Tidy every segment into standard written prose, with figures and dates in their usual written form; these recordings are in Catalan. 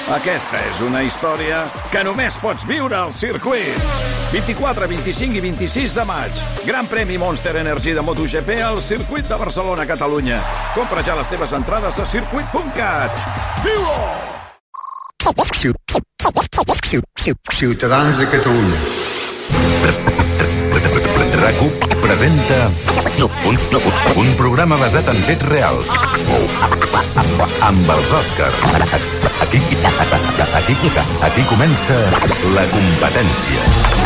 Aquesta és una història que només pots viure al circuit. 24, 25 i 26 de maig. Gran premi Monster Energy de MotoGP al circuit de Barcelona, Catalunya. Compra ja les teves entrades a circuit.cat. Viu-ho! Ciutadans de Catalunya. RAC1 presenta un programa basat en fets reals amb els Òscars. Aquí comença La Competència.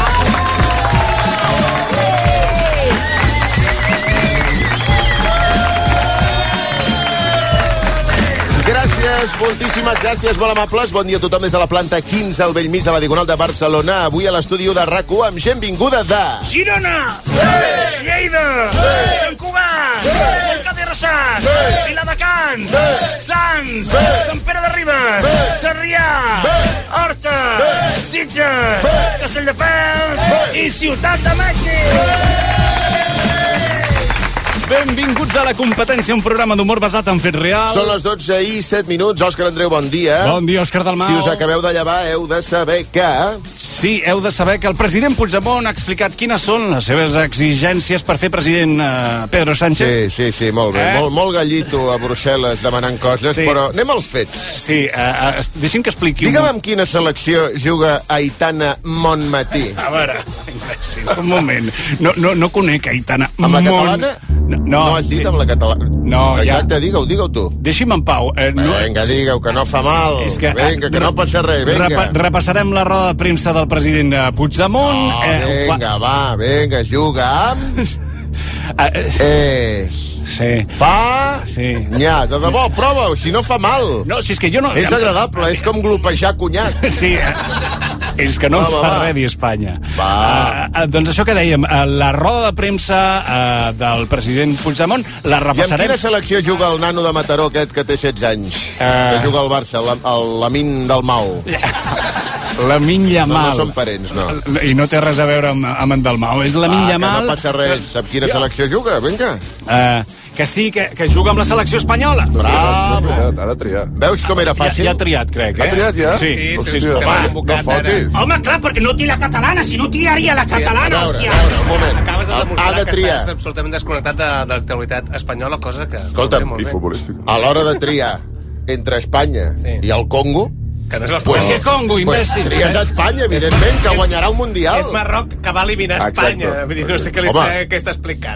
Gràcies, moltíssimes gràcies, molt amables. Bon dia a tothom des de la planta 15 al Bellmig de la Diagonal de Barcelona. Avui a l'estudi de RAC1 amb gent vinguda de... Girona! Sí! Lleida! Sí! Sant Cugat! Sí! Montcada i Reixac! Sí! Viladecans! Sí! Sants! Sí! Sant Pere de Ribes! Sí! Sarrià! Sí! Horta! Sí! Sitges! Sí! Castelldefels! Sí! I Ciutat de Mèxic! Sí! Benvinguts a La Competència, un programa d'humor basat en fets reals. Són les 12 i 7 minuts. Òscar Andreu, bon dia. Bon dia, Òscar Dalmau. Si us acabeu de llevar, heu de saber que... Sí, heu de saber que el president Puigdemont ha explicat quines són les seves exigències per fer president Pedro Sánchez. Sí, molt bé. Molt gallito a Brussel·les demanant coses, sí. Però anem als fets. Sí, deixi'm que expliqui... Digue'm amb quina selecció juga Aitana Monmatí. A veure, sí, un moment. No conec Aitana. Amb la catalana? No has dit amb la catalana? No, exacte, ja. Digue-ho tu. Deixi'm en pau. Vinga, digue-ho, que no fa mal. Vinga, que no passa res, vinga. Repassarem la roda de premsa del president Puigdemont. Vinga, juga amb... Sí. Nya, de debò, prova-ho, si no fa mal. No, si és que jo no... És agradable, és com glopejar conyac. Sí, és que no em fa res dir Espanya. Doncs això que dèiem, la roda de premsa del president Puigdemont la repassarem... I amb quina selecció juga el nano de Mataró aquest que té 16 anys? Que juga al Barça, l'Amin Dalmau. L'Amin Yamal. No són parents, no. I no té res a veure amb en Dalmau. És l'Amin Yamal... Que no passa res. Amb quina selecció juga? Vinga. Que sí, que juga amb la selecció espanyola. Bravo! Ha de triar. Veus com era fàcil? Ja ha triat, crec, Ha triat, ja? Sí. No fotis. Home, clar, perquè no té la catalana, si no tiraria la catalana. A veure, un moment. Acabes de demostrar Ha de triar. que estàs absolutament desconnectat de l'actualitat espanyola, cosa que... Escolta'm, I futbolístic. a l'hora de triar entre Espanya i el Congo... Que no és Pues que Congo, imbècil. Tries a Espanya, evidentment, que guanyarà un Mundial. És Marroc que va eliminar Espanya. Vull dir, no sé què està explicant.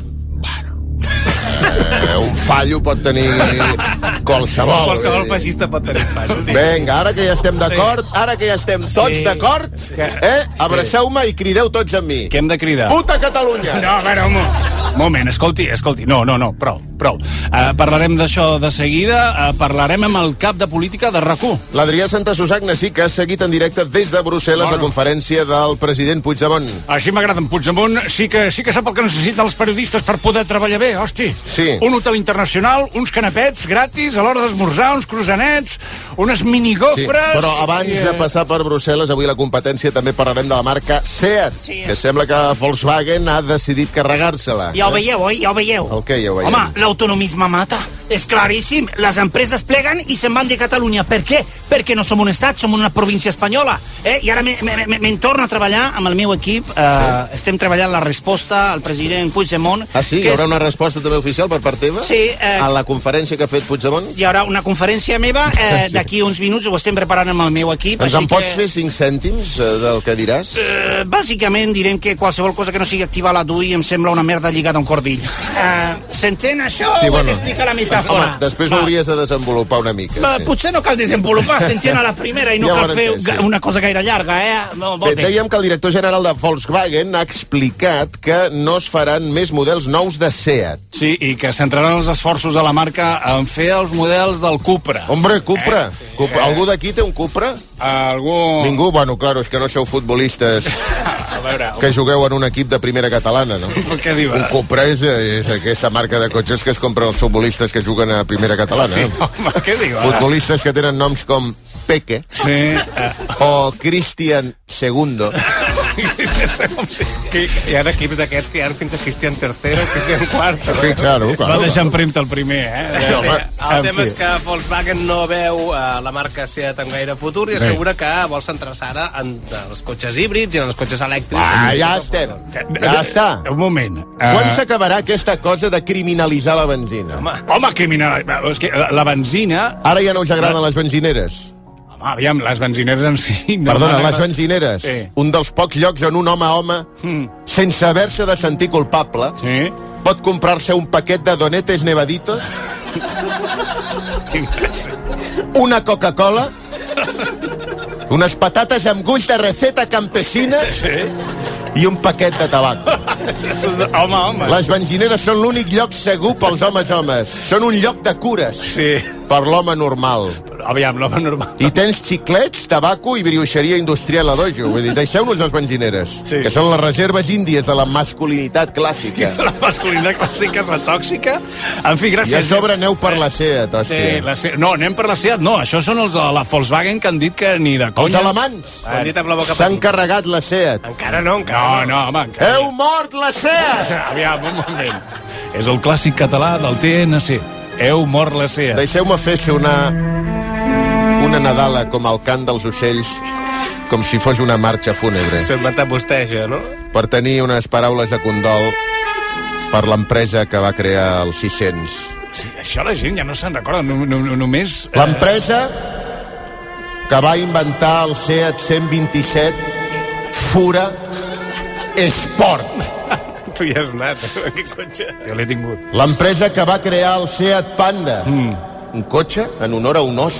Un fallo pot tenir qualsevol. Qualsevol feixista pot tenir fallo. Vinga, ara que ja estem d'acord, ara que ja estem tots d'acord, abraceu-me i crideu tots amb mi. Què hem de cridar? Puta Catalunya! No, a veure, un moment, escolti. No, prou. Parlarem d'això de seguida, parlarem amb el cap de política de RAC1. L'Adrià Santasusagna sí que ha seguit en directe des de Brussel·les la conferència del president Puigdemont. Així m'agrada, en Puigdemont sí que sap el que necessiten els periodistes per poder treballar bé, hosti. Sí. Un hotel internacional, uns canapets gratis a l'hora d'esmorzar, uns croissanets, unes minigofres... Sí, però abans de passar per Brussel·les, avui a la competència també parlarem de la marca Seat, que sembla que Volkswagen ha decidit carregar-se-la. Ja ho veieu, oi? Ja ho veieu. El què ja ho veiem? Home, l'autonomisme mata. És claríssim. Les empreses pleguen i se'n van de Catalunya. Per què? Perquè no som un estat, som una província espanyola. I ara me'n torno a treballar amb el meu equip. Estem treballant la resposta al president Puigdemont. Ah, sí? Hi haurà una resposta també oficial per part teva? Sí. A la conferència que ha fet Puigdemont? Hi haurà una conferència meva d'aquí uns minuts, ho estem preparant amb el meu equip. Ens en pots fer 5 cèntims del que diràs? Bàsicament direm que qualsevol cosa que no sigui activar la DUI em sembla una merda lligada a un cordill. S'entén això? Sí, bueno. Explica la metàfora. Home, després ho hauries de desenvolupar una mica. Potser no cal desenvolupar, s'entén a la primera i no cal fer una cosa gaire llarga, Bé, dèiem que el director general de Volkswagen ha explicat que no es faran més models nous de Seat. Sí, i que centraran els esforços de la marca en fer els models del Cupra. Hombre, Cupra. Algú d'aquí té un Cupra? Algú... Ningú? Bueno, claro, és que no sou futbolistes que jugueu en un equip de primera catalana, no? Què diu? Un Cupra és aquesta marca de cotxes que es compren els futbolistes que juguen a primera catalana. Sí, home, què diu? Futbolistes que tenen noms com Peque o Cristian II. Hi ha equips d'aquests que hi ha fins a Cristian III, Cristian IV. Sí, claro. Va deixar en prim el primer, El tema és que Volkswagen no veu la marca Seat amb gaire futur i assegura que vol centrar-se ara en els cotxes híbrids i en els cotxes elèctrics. Ja estem. Ja està. Un moment. Quan s'acabarà aquesta cosa de criminalitzar la benzina? Home, criminal. És que la benzina... Ara ja no us agraden les benzineres? Home, aviam, les benzineres en si... Perdona, les benzineres. Sí. Un dels pocs llocs on un home, sense haver-se de sentir culpable, pot comprar-se un paquet de donetes nevaditos, una Coca-Cola, unes patates amb gust de receta campesina i un paquet de tabac. Home. Les benzineres són l'únic lloc segur pels homes. Són un lloc de cures per l'home normal. Aviam, l'home normal. I tens xiclets, tabaco i brioixeria industrial a dojo. Vull dir, deixeu-nos les benzineres, que són les reserves índies de la masculinitat clàssica. La masculinitat clàssica és la tòxica? En fi, gràcies. I a sobre aneu per la Seat, hòstia. No, anem per la Seat, no. Això són els de la Volkswagen que han dit que ni de conya. Els alemanys Han dit amb la boca s'han carregat la Seat. Encara no, encara No, home, encara. Heu mort la Seat! Aviam, un moment. És el clàssic català del TNC. Heu mort la Seat. Deixeu-me fer sonar una Nadala com el cant dels ocells, com si fos una marxa fúnebre. S'ho ha inventat vostè, això, no? Per tenir unes paraules de condol per l'empresa que va crear el 600. Sí, això la gent ja no se'n recorda, només... L'empresa que va inventar el Seat 127 Fura Sport. Tu hi has anat, aquest cotxe. Jo l'he tingut. L'empresa que va crear el Seat Panda. Un cotxe en honor a un oso.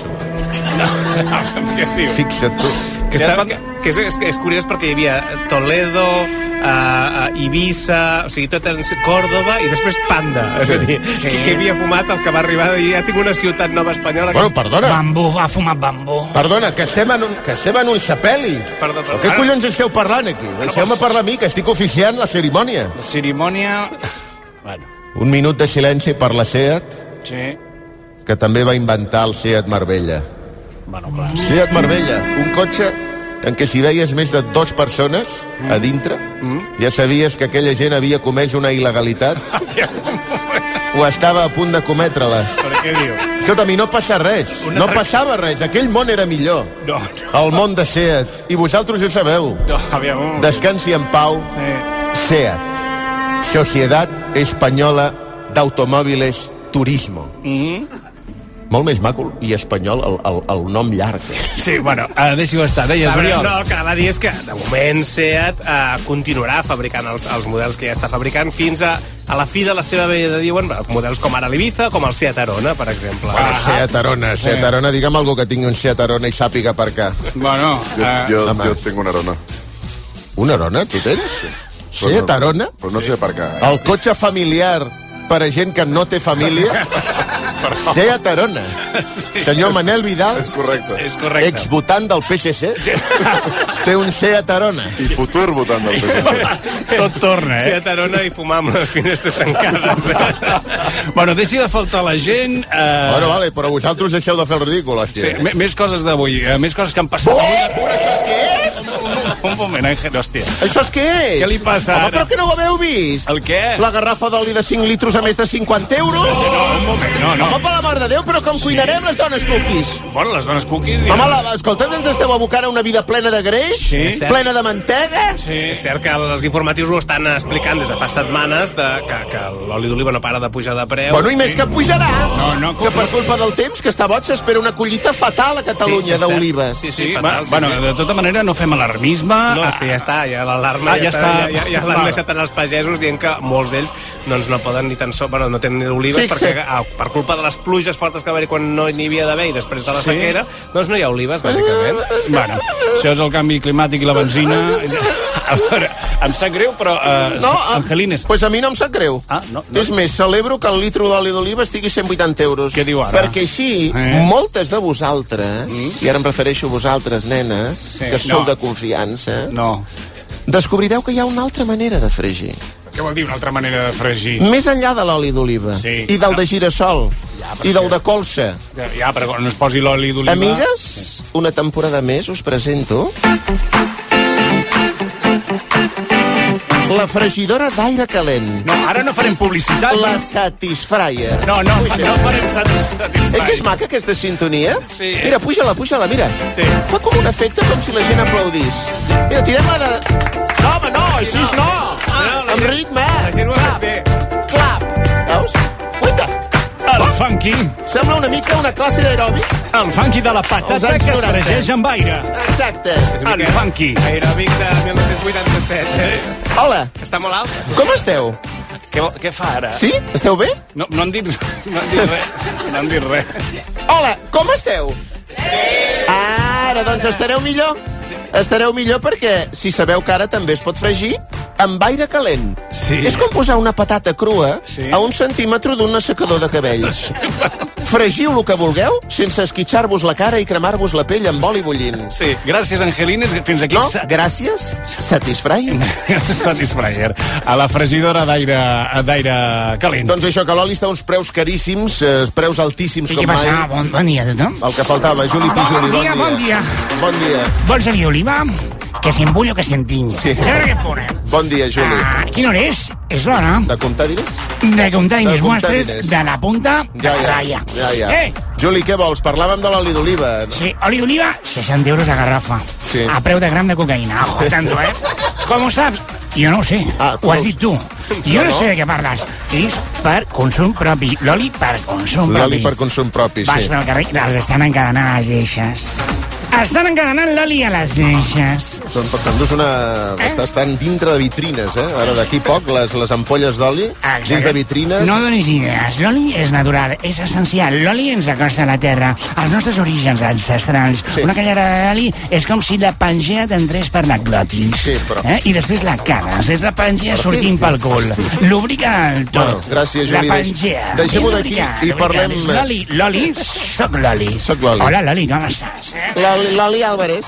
Què diu? Fixa't tu. Que és curiós perquè hi havia Toledo, Ibiza, o sigui, tot en Còrdoba i després Panda. És a dir, que havia fumat el que va arribar i ja tinc una ciutat nova espanyola. Bueno, perdona. Bambú, va fumar bambú. Perdona, que estem en un sepeli. Perdó. Què collons esteu parlant aquí? Deixeu-me parlar a mi, que estic oficiant la cerimònia. La cerimònia... Bueno. Un minut de silenci per la Seat, que també va inventar el Seat Marbella. Bueno, clar. Seat Marbella, un cotxe en què si veies més de 2 persones a dintre, ja sabies que aquella gent havia comès una il·legalitat o estava a punt de cometre-la. Per què diu? Escolta, a mi no passa res. No passava res. Aquell món era millor. No. El món de Seat. I vosaltres ho sabeu. No, aviam. Descansi en pau. Seat. Sociedad Española d'Automòbiles Turismo. Molt més maco i espanyol el nom llarg. Sí, bueno, deixi-ho estar. Deies, Oriol. No, el que anava a dir és que de moment Seat continuarà fabricant els models que ja està fabricant fins a la fi de la seva vida, diuen, models com ara l'Ibiza, com el Seat Arona, per exemple. Seat Arona, digue'm algú que tingui un Seat Arona i sàpiga per què. Bueno, Jo tinc una Arona. Una Arona, tu tens? Seat Arona? Però no sé per què. El cotxe familiar per a gent que no té família? Seat Arona. Senyor Manel Vidal, És correcte. és correcte. exvotant del PSC, té un Seat Arona. I futur votant del PSC. Tot torna, Seat Arona i fumar amb les finestres tancades. Bueno, deixi de faltar la gent. Bueno, vale, però vosaltres deixeu de fer el ridícul, hòstia. Sí, més coses d'avui, més coses que han passat avui. Però això és què és? Un moment, Àngel, hòstia. Això és què és? Què li passa Home, ara? però que no ho haveu vist? El què? La garrafa d'oli de 5 litros a més de 50 euros? No, un moment, no. Home, per la mare de Déu, però com cuinarem les dones cookies? Bueno, les dones cookies... Home, escolteu, ens esteu abocant a una vida plena de greix? Sí. Plena de mantega? Sí. És cert que els informatius ho estan explicant des de fa setmanes que l'oli d'oliva no para de pujar de preu. Bueno, i més que pujarà. No, que per culpa del temps, que està boig, s'espera una collita fatal a Catalunya d'olives. Sí, fatal. Bueno, de tota manera, no fem alarmisme. No, és que ja està, ja l'alarma ja està. Ja l'han deixat en els pagesos dient que molts d'ells doncs, no poden ni tan sols, bueno, no tenen ni olives perquè per culpa de les pluges fortes que va haver quan no n'hi havia d'haver i després de la sequera, doncs no hi ha olives, bàsicament. Bueno, això és el canvi climàtic i la benzina. A veure, em sap greu, però... Angelines... Pues a mi no em sap greu. No. És més, celebro que el litro d'oli d'oliva estigui 180 euros. Què diu ara? Perquè així, moltes de vosaltres, i ara em refereixo a vosaltres, nenes, que sou de confiança, descobrireu que hi ha una altra manera de fregir. Què vol dir una altra manera de fregir? Més enllà de l'oli d'oliva, i del de girassol, i del de colza. Ja, però quan no es posi l'oli d'oliva... Amigues, una temporada més us presento... La fregidora d'aire calent. No, ara no farem publicitat. La Satisfyer. No farem Satisfyer. Que és maca, aquesta sintonia? Sí. Mira, puja-la, mira. Sí. Fa com un efecte com si la gent aplaudís. Mira, tirem-la de... No, home, no, així no. Amb ritme. La gent ho ha fet bé. Clap. Veus? Uita. El funky. Sembla una mica una classe d'aeròbic. El funky de la patata que es fregeix amb aire. Exacte. El funky. Aeròbic de 1987. Hola, Està molt alt. com esteu? Què fa ara? Sí? Esteu bé? No han dit res. Hola, com esteu? Ara, doncs estareu millor. Estareu millor perquè, si sabeu que ara també es pot fregir amb aire calent. Sí. És com posar una patata crua Sí. a 1 centímetre d'un assecador de cabells. Fregiu el que vulgueu sense esquitxar-vos la cara i cremar-vos la pell amb oli bullint. Sí, gràcies, Angelines. Fins aquí. No? Gràcies? Satisfyer? Satisfyer. A la fregidora d'aire calent. Doncs això, que l'oli està a uns preus caríssims, preus altíssims com Què mai. passa? Bon dia, tothom. El que faltava, Juli Pijoli, bon dia. Bon dia. Bon dia. Vols oli d'oliva? Que s'embullo, que s'entinc. Sí. Saps què pone? Bon dia, Juli. Quina hora és? És l'hora De comptar diners? de comptar diners De comptar vostres diners. de la punta de la raya. Ja. Juli, què vols? Parlàvem de l'oli d'oliva. Sí, oli d'oliva, 60 euros a garrafa. Sí. A preu de gram de cocaïna. Ojo, tanto, Com ho saps? Jo no ho sé. Ho has dit tu. Jo no sé de què parles. És per consum propi. L'oli per consum propi. L'oli per consum propi, Vas sí. pel carrer, les estan encadenant a les lleixes. Estan encadenant l'oli a les lleixes. T'endús una... Estan dintre de vitrines, Ara d'aquí poc, les ampolles d'oli dins de vitrines. No donis idees. L'oli és natural, és essencial. L'oli ens acosta a la terra, als nostres orígens ancestrals. Sí. Una callara d'oli és com si la pangea t'entrés per la glotis. Sí, però- I després la cagues. És la pangea sortint pel cul. Lubrica el tot. Bueno, gràcies, Juli. La pangea. Deixem-ho d'aquí i parlem... L'oli, soc l'oli. Soc l'oli. Hola, l'oli, com estàs? L'oli Álvarez.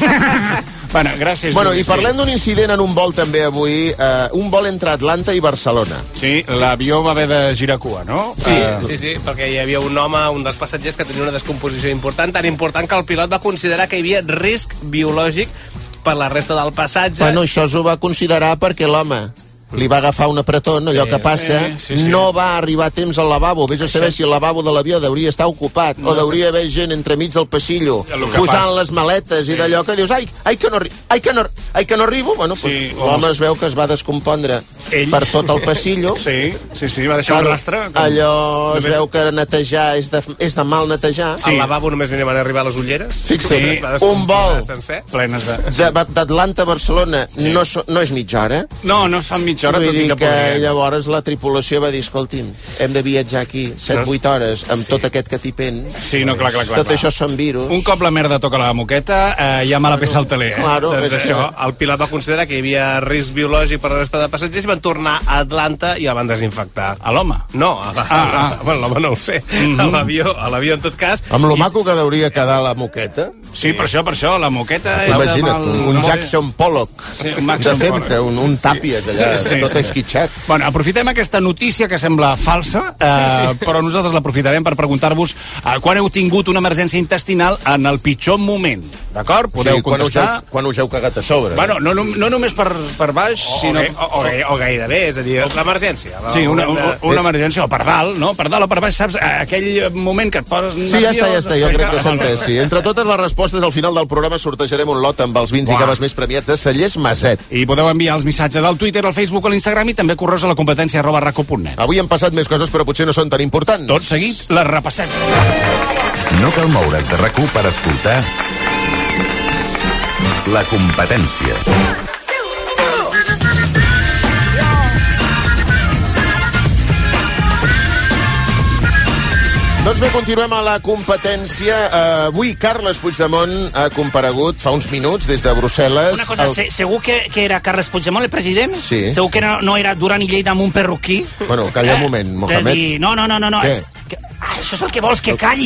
Bueno, gràcies. Bueno, Juli, i parlem d'un incident en un vol també avui, un vol entre Atlanta i Barcelona. Sí, l'avió va haver de girar cua, no? Sí, perquè hi havia un home, un dels passatgers, que tenia una descomposició important, tan important que el pilot va considerar que hi havia risc biològic per la resta del passatge. Bueno, això s'ho va considerar perquè l'home li va agafar un apretón, allò que passa, no va arribar a temps al lavabo. Vés a saber si el lavabo de l'avió hauria estar ocupat, o hauria haver gent entremig del passillo, posant les maletes i d'allò que dius, ai que no arribo. Bueno, pues, l'home es veu que es va descompondre per tot el passillo. Sí, va deixar un rastre. Allò es veu que netejar és de mal netejar. Al lavabo només li van arribar les ulleres. Fixa't, un vol plenes d'Atlanta a Barcelona no és mitja hora. No es fan mitja hora, Vull tot i dir que que podrien. llavors la tripulació va dir, escolti'm, hem de viatjar aquí 7-8 hores amb tot aquest catipent. Sí, no, clar. Tot això són virus. Un cop la merda toca la moqueta, ja me la pesa el teler, Claro, Doncs és això, el pilot va considerar que hi havia risc biològic per la resta de passatgers i van tornar a Atlanta i el van desinfectar. A l'home? No, bueno, l'home no ho sé. A l'avió, en tot cas. Amb lo maco que hauria quedar la moqueta. Sí, per això, la moqueta és Imagina't, un Jackson Pollock un Jackson de femta, un Tàpies allà, tot esquitxat. Bueno, aprofitem aquesta notícia que sembla falsa, però nosaltres l'aprofitarem per preguntar-vos quan heu tingut una emergència intestinal en el pitjor moment, d'acord? Podeu contestar. Quan us heu cagat a sobre. Bueno, no només per baix, sinó... O gairebé, és a dir, l'emergència. Sí, una emergència, o per dalt, no? Per dalt o per baix, saps? Aquell moment que et poses... Sí, ja està, jo crec que s'ha entès, sí. Entre totes les respostes, al final del programa sortejarem un lot amb els vins i caves més premiats de Cellers Maset. I podeu enviar els missatges al Twitter, al Facebook o a l'Instagram i també correus a la competència @raco.net. Avui han passat més coses, però potser no són tan importants. Tot seguit, les repassem. No cal moure's de RAC1 per escoltar La competència. Doncs bé, continuem a la competència. Avui Carles Puigdemont ha comparegut fa uns minuts des de Brussel·les. Una cosa, segur que era Carles Puigdemont el president? Sí. Segur que no era Duran i Lleida amb un perruquí? Bueno, calla un moment, Mohamed. No. Què? Això és el que vols, que calli.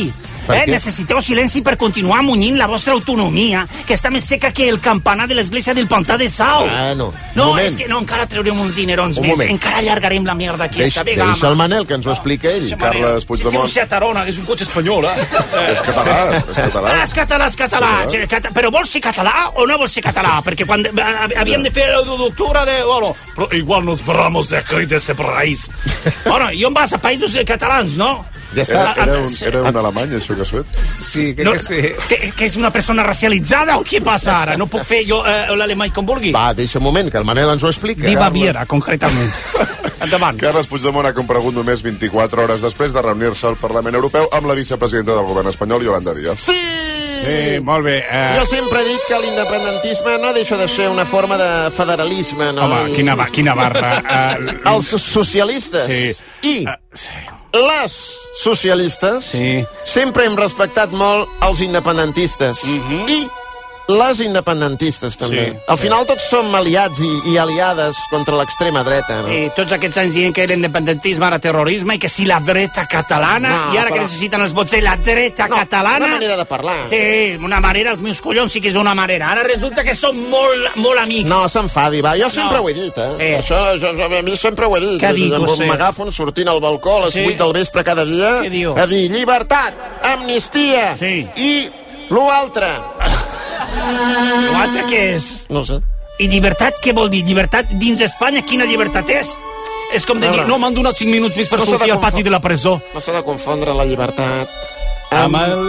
Necessiteu silenci per continuar munyint la vostra autonomia, que està més seca que el campanar de l'església del Pantà de Sau. No, és que no, encara traurem uns dinerons més. Encara allargarem la merda aquesta. Deixa el Manel, que ens ho explica ell. Carles Puigdemont. Un Seat Arona, és un cotxe espanyol, És català. És català. Però vols ser català o no vols ser català? Perquè quan havíem de fer el d'octubre de... Bueno, però igual nos borramos de aquí, de ese país. Bueno, i on vas? A països catalans, no? Ja està. Era un alemany, això que has fet? Sí, crec que sí. Que és una persona racialitzada o què passa ara? No puc fer jo l'alemany com vulgui? Va, deixa un moment, que el Manel ens ho explica. De Baviera, concretament. Endavant. Carles Puigdemont ha comparegut només 24 hores després de reunir-se al Parlament Europeu amb la vicepresidenta del govern espanyol, Yolanda Díaz. Sí, molt bé. Jo sempre he dit que l'independentisme no deixa de ser una forma de federalisme. No? Home, quina barra. Els socialistes i les socialistes sempre hem respectat molt els independentistes. I les independentistes, també. Al final tots som aliats i aliades contra l'extrema dreta. No? I tots aquests anys dient que l'independentisme era terrorisme i que si la dreta catalana, i ara que necessiten els vots de la dreta catalana... Una manera de parlar. Sí, una manera, els meus collons sí que és una manera. Ara resulta que som molt amics. No, s'enfadi, va. Jo sempre ho he dit, Això, a mi sempre ho he dit. Què ha dit, vostè? M'agafo sortint al balcó a les 8 del vespre cada dia a dir llibertat, amnistia i l'altre. L'altre què és? No sé. I llibertat què vol dir? Llibertat dins d'Espanya? Quina llibertat és? És com de dir, no, m'han donat 5 minuts més per sortir al pati de la presó. No s'ha de confondre la llibertat amb el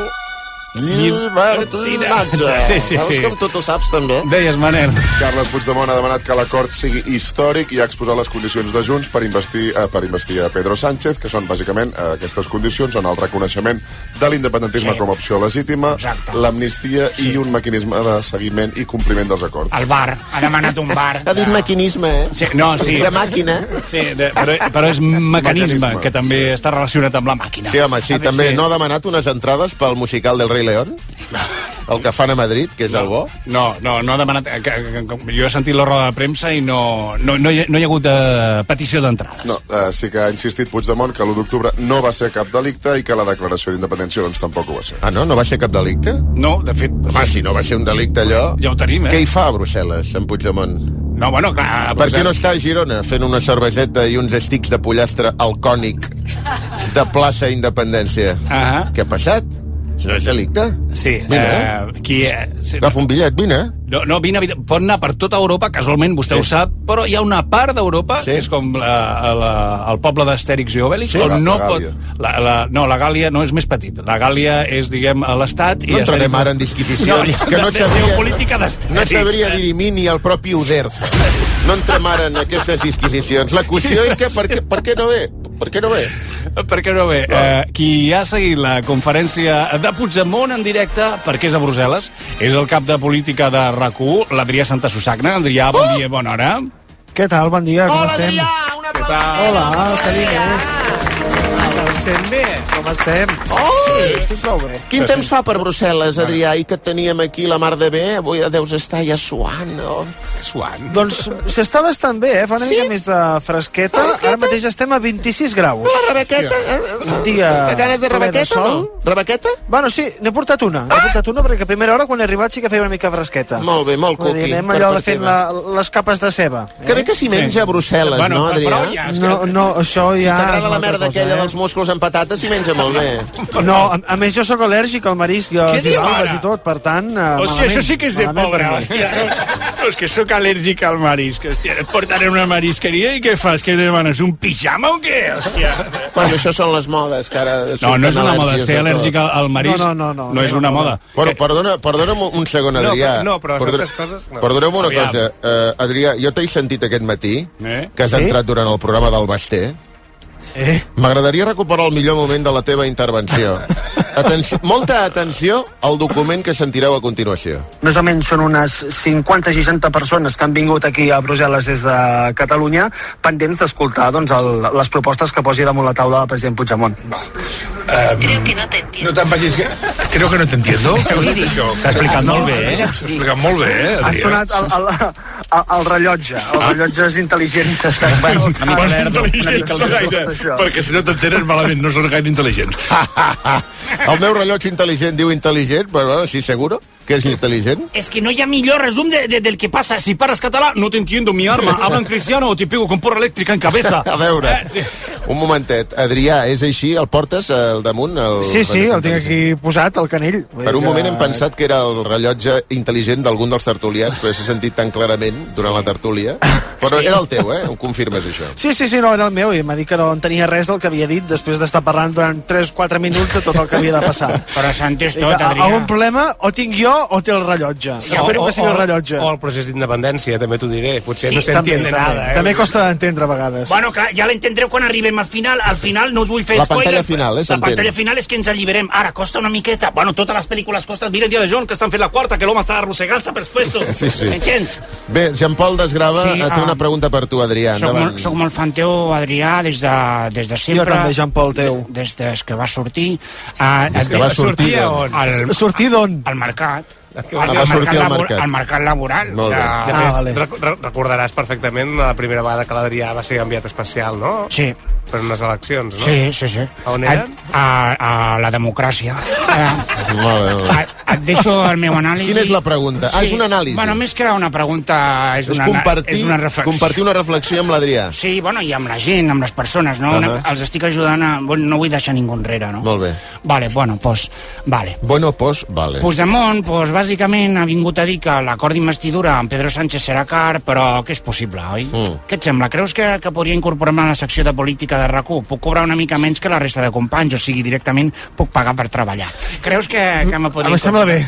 llibertinatge. Sí. Veus com tu t'ho saps, també? Deies, Manel. Carles Puigdemont ha demanat que l'acord sigui històric i ha exposat les condicions de Junts per investir a Pedro Sánchez, que són, bàsicament, aquestes condicions en el reconeixement de l'independentisme com a opció legítima, l'amnistia i un mecanisme de seguiment i compliment dels acords. El bar. Ha demanat un bar. Ha dit mecanisme, Sí. De màquina. Sí, però és mecanisme, que també està relacionat amb la màquina. Sí, home, sí, també. No ha demanat unes entrades pel musical del Rei León? El que fan a Madrid, que és el bo? No ha demanat... Jo he sentit la roda de premsa i no hi ha hagut petició d'entrada. No, sí que ha insistit Puigdemont que l'1 d'octubre no va ser cap delicte i que la declaració d'independència doncs tampoc ho va ser. Ah, no? No va ser cap delicte? No, de fet... Home, si no va ser un delicte allò... Ja ho tenim, Què hi fa a Brussel·les, en Puigdemont? No, bueno, clar... Per què no està a Girona fent una cerveseta i uns estics de pollastre alcònic de plaça Independència? Què ha passat? No és delicte? Sí. Vine. Agafa un bitllet, vine. No, vine. Pot anar per tota Europa, casualment, vostè ho sap, però hi ha una part d'Europa, que és com el poble d'Astèrix i Obèlix, on no pot... No, la Gàlia no és més petit. La Gàlia és, diguem, l'Estat... No entrarem ara en disquisicions, que no sabria dirimir ni el propi Uderzo. No entrem ara en aquestes disquisicions. La qüestió és que per què no ve? Per què no ve? Qui ha seguit la conferència de Puigdemont en directe, perquè és a Brussel·les, és el cap de política de RAC1, l'Adrià Santasusagna. Adrià, bon dia, bona hora. Què tal? Bon dia, com estem? Hola, Adrià, un aplaudiment. Hola, Calines. Sent bé? Com estem? Estic prou bé. Quin temps fa per Brussel·les, Adrià? I que teníem aquí la mar de bé, avui deus estar ja suant, no? Suant? Doncs s'està bastant bé, Fa una mica més de fresqueta. Ara mateix estem a 26 graus. La rebequeta? Fa ganes de rebequeta, no? Rebequeta? Bueno, sí, n'he portat una. Perquè a primera hora, quan he arribat, sí que feia una mica fresqueta. Molt bé, molt cuqui. Anem allò de fent les capes de ceba. Que bé que s'hi menja a Brussel·les, no, Adrià? No, això ja... Si t'agrada la merda aquella dels musclos amb patates, s'hi menja molt bé. No, a més jo sóc al·lèrgic al marisc, i tot, per tant... Hòstia, això sí que és de pobre, hòstia. És que sóc al·lèrgic al marisc, hòstia. Et portaré una marisqueria i què fas? Què demanes, un pijama o què, hòstia? Bueno, això són les modes, que ara... No és una moda, ser al·lèrgic al marisc no és una moda. Bueno, perdona'm un segon, Adrià. No, però certes coses... Perdona'm una cosa, Adrià, jo t'he sentit aquest matí, que has entrat durant el programa del Basté. M'agradaria recuperar el millor moment de la teva intervenció. Molta atenció al document que sentireu a continuació. Més o menys són unes 50-60 persones que han vingut aquí a Brussel·les des de Catalunya, pendents d'escoltar les propostes que posi damunt la taula el president Puigdemont. Creo que no te entiendo. No tan vagis que... Creo que no te entiendo. Què vols dir això? S'ha explicat molt bé, S'ha explicat molt bé, Ha sonat El rellotges intel·ligents. Bueno, intel·ligents no gaire, perquè si no t'entenes malament, no són gaire intel·ligents. El meu rellotge intel·ligent diu intel·ligent, però sí, seguro que és intel·ligent. Es que no hi ha millor resum del que passa. Si parles català, no t'entiendo mi arma. Hablan cristiano o te pego con porra elèctrica en cabeza. A veure, un momentet. Adrià, és així? El portes al damunt? Sí, el tinc aquí posat, al canell. Per un moment hem pensat que era el rellotge intel·ligent d'algun dels tertulians, però s'ha sentit tan clarament durant la tertúlia. Però era el teu, Em confirmes això? Sí, no, era el meu, i m'ha dit que no entenia res del que havia dit després d'estar parlant durant 3-4 minuts de tot el que havia de passar. Però s'ha entès tot, Adrià. Algun problema o tinc jo o té el rellotge. Espero que sigui el rellotge. O el procés d'independència, també t'ho diré. Potser no s'entiende nada. També costa d'entendre a vegades. Bueno, clar, ja l'entendreu quan arribem al final. Al final no us vull fer la spoiler. Pantalla final, la pantalla final és que ens alliberem. Ara, costa una miqueta. Bueno, totes les pel·lícules costen. Mira Indiana Jones, que estan fent la quarta, que l'home està arrossegant-se pels puestos. Sí. M'entens? Bé, Jean-Paul Desgrava, té una pregunta per tu, Adrià. Soc molt fan teu, Adrià, des de sempre. Jo també, Jean-Paul, teu. Des que va sortir. Des que va sortir on? Sortir d'on? Al mercat. Va sortir al mercat. Al mercat laboral. Molt bé. Vale. Recordaràs perfectament la primera vegada que l'Adrià va ser enviat especial, no? Sí. Per unes eleccions, no? Sí. A on eren? A la democràcia. Molt bé. Et deixo el meu anàlisi. Quina és la pregunta? Sí. És una anàlisi. Bueno, més que una pregunta, és una reflexió. Compartir una reflexió amb l'Adrià. Sí, bueno, i amb la gent, amb les persones, no? Els estic ajudant a... No vull deixar ningú enrere, no? Molt bé. Vale, vale. Vale. Puigdemont, bàsicament ha vingut a dir que l'acord d'investidura amb Pedro Sánchez serà car, però que és possible, oi? Què et sembla? Creus que podria incorporar-me a la secció de política de RAC1? Puc cobrar una mica menys que la resta de companys, o sigui, directament puc pagar per treballar. Creus que me podria... Em sembla bé.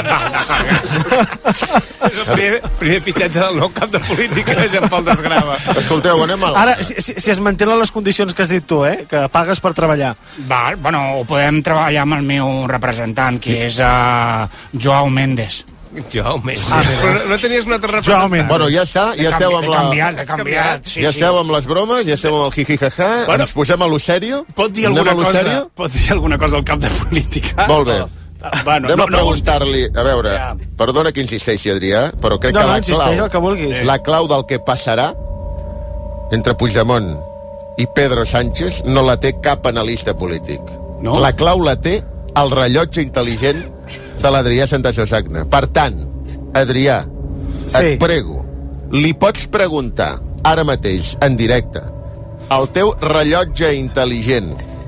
És el primer fitxatge del nou cap de política de Jean-Paul Desgrava. Escolteu, anem a... Ara, si es mantenen les condicions que has dit tu, que pagues per treballar. Val, bueno, ho podem treballar amb el meu representant, que és Joao Mendes. Joao Mendes. Però no tenies un altre representant. Bueno, ja està, ja esteu amb la... He canviat. Ja esteu amb les bromes, ja esteu amb el jiji-jaja, ens posem a lo sèrio? Pot dir alguna cosa al cap de política? Molt bé. Anem a preguntar-li, a veure, perdona que insisteixi, Adrià, però crec que la clau del que passarà entre Puigdemont i Pedro Sánchez no la té cap analista polític. La clau la té el rellotge intel·ligent de l'Adrià Santasusagna. Per tant, Adrià, et prego, li pots preguntar ara mateix, en directe, al teu rellotge intel·ligent: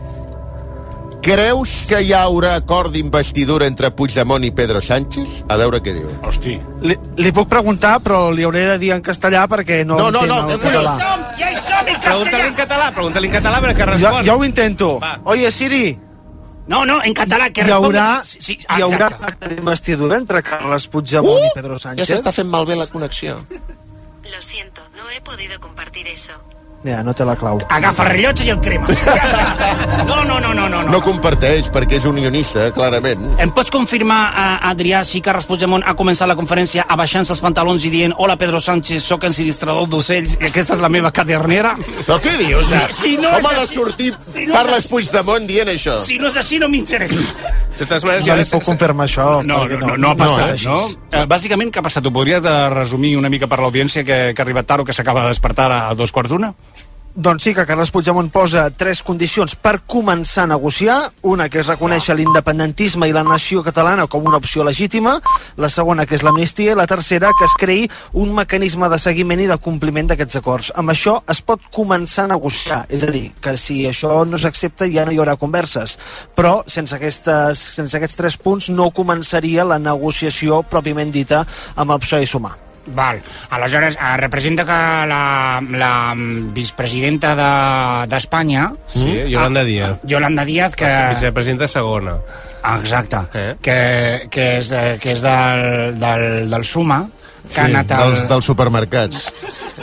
creus que hi haurà acord d'investidura entre Puigdemont i Pedro Sánchez? A veure què diu. Hosti. Li puc preguntar, però li hauré de dir en castellà perquè no entén el català. Ja hi som, en castellà! Pregunta-li en català perquè respon. Jo ho intento. Oye, Siri. No, en català, que respon... Hi haurà acte d'investidura entre Carles Puigdemont i Pedro Sánchez? Ja s'està fent malbé la connexió. Lo siento, no he podido compartir eso. Ja, no té la clau. Agafa el rellotge i el crema. No. No comparteix, perquè és unionista, clarament. Em pots confirmar, Adrià, si Carles Puigdemont ha començat la conferència abaixant-se els pantalons i dient: hola, Pedro Sánchez, sóc ensinistrador d'ocells i aquesta és la meva cadernera? Però què dius? Com ha de sortir Carles Puigdemont dient això? Si no és així, no m'interessa. De totes maneres, no li puc confirmar això. No ha passat, no? Bàsicament, què ha passat? Ho podries resumir una mica per l'audiència que ha arribat tard o que s'acaba de despertar a 2:15? Doncs sí, que Carles Puigdemont posa 3 condicions per començar a negociar. Una, que és reconèixer l'independentisme i la nació catalana com una opció legítima. La segona, que és l'amnistia. I la tercera, que es creï un mecanisme de seguiment i de compliment d'aquests acords. Amb això es pot començar a negociar. És a dir, que si això no s'accepta ja no hi haurà converses. Però sense aquests 3 punts no començaria la negociació pròpiament dita amb el PSOE i Sumar. Val. Aleshores, representa que la vicepresidenta d'Espanya... Sí, Yolanda Díaz. Yolanda Díaz, que... Vicepresidenta segona. Exacte. Que és del Suma, que ha anat dels supermercats.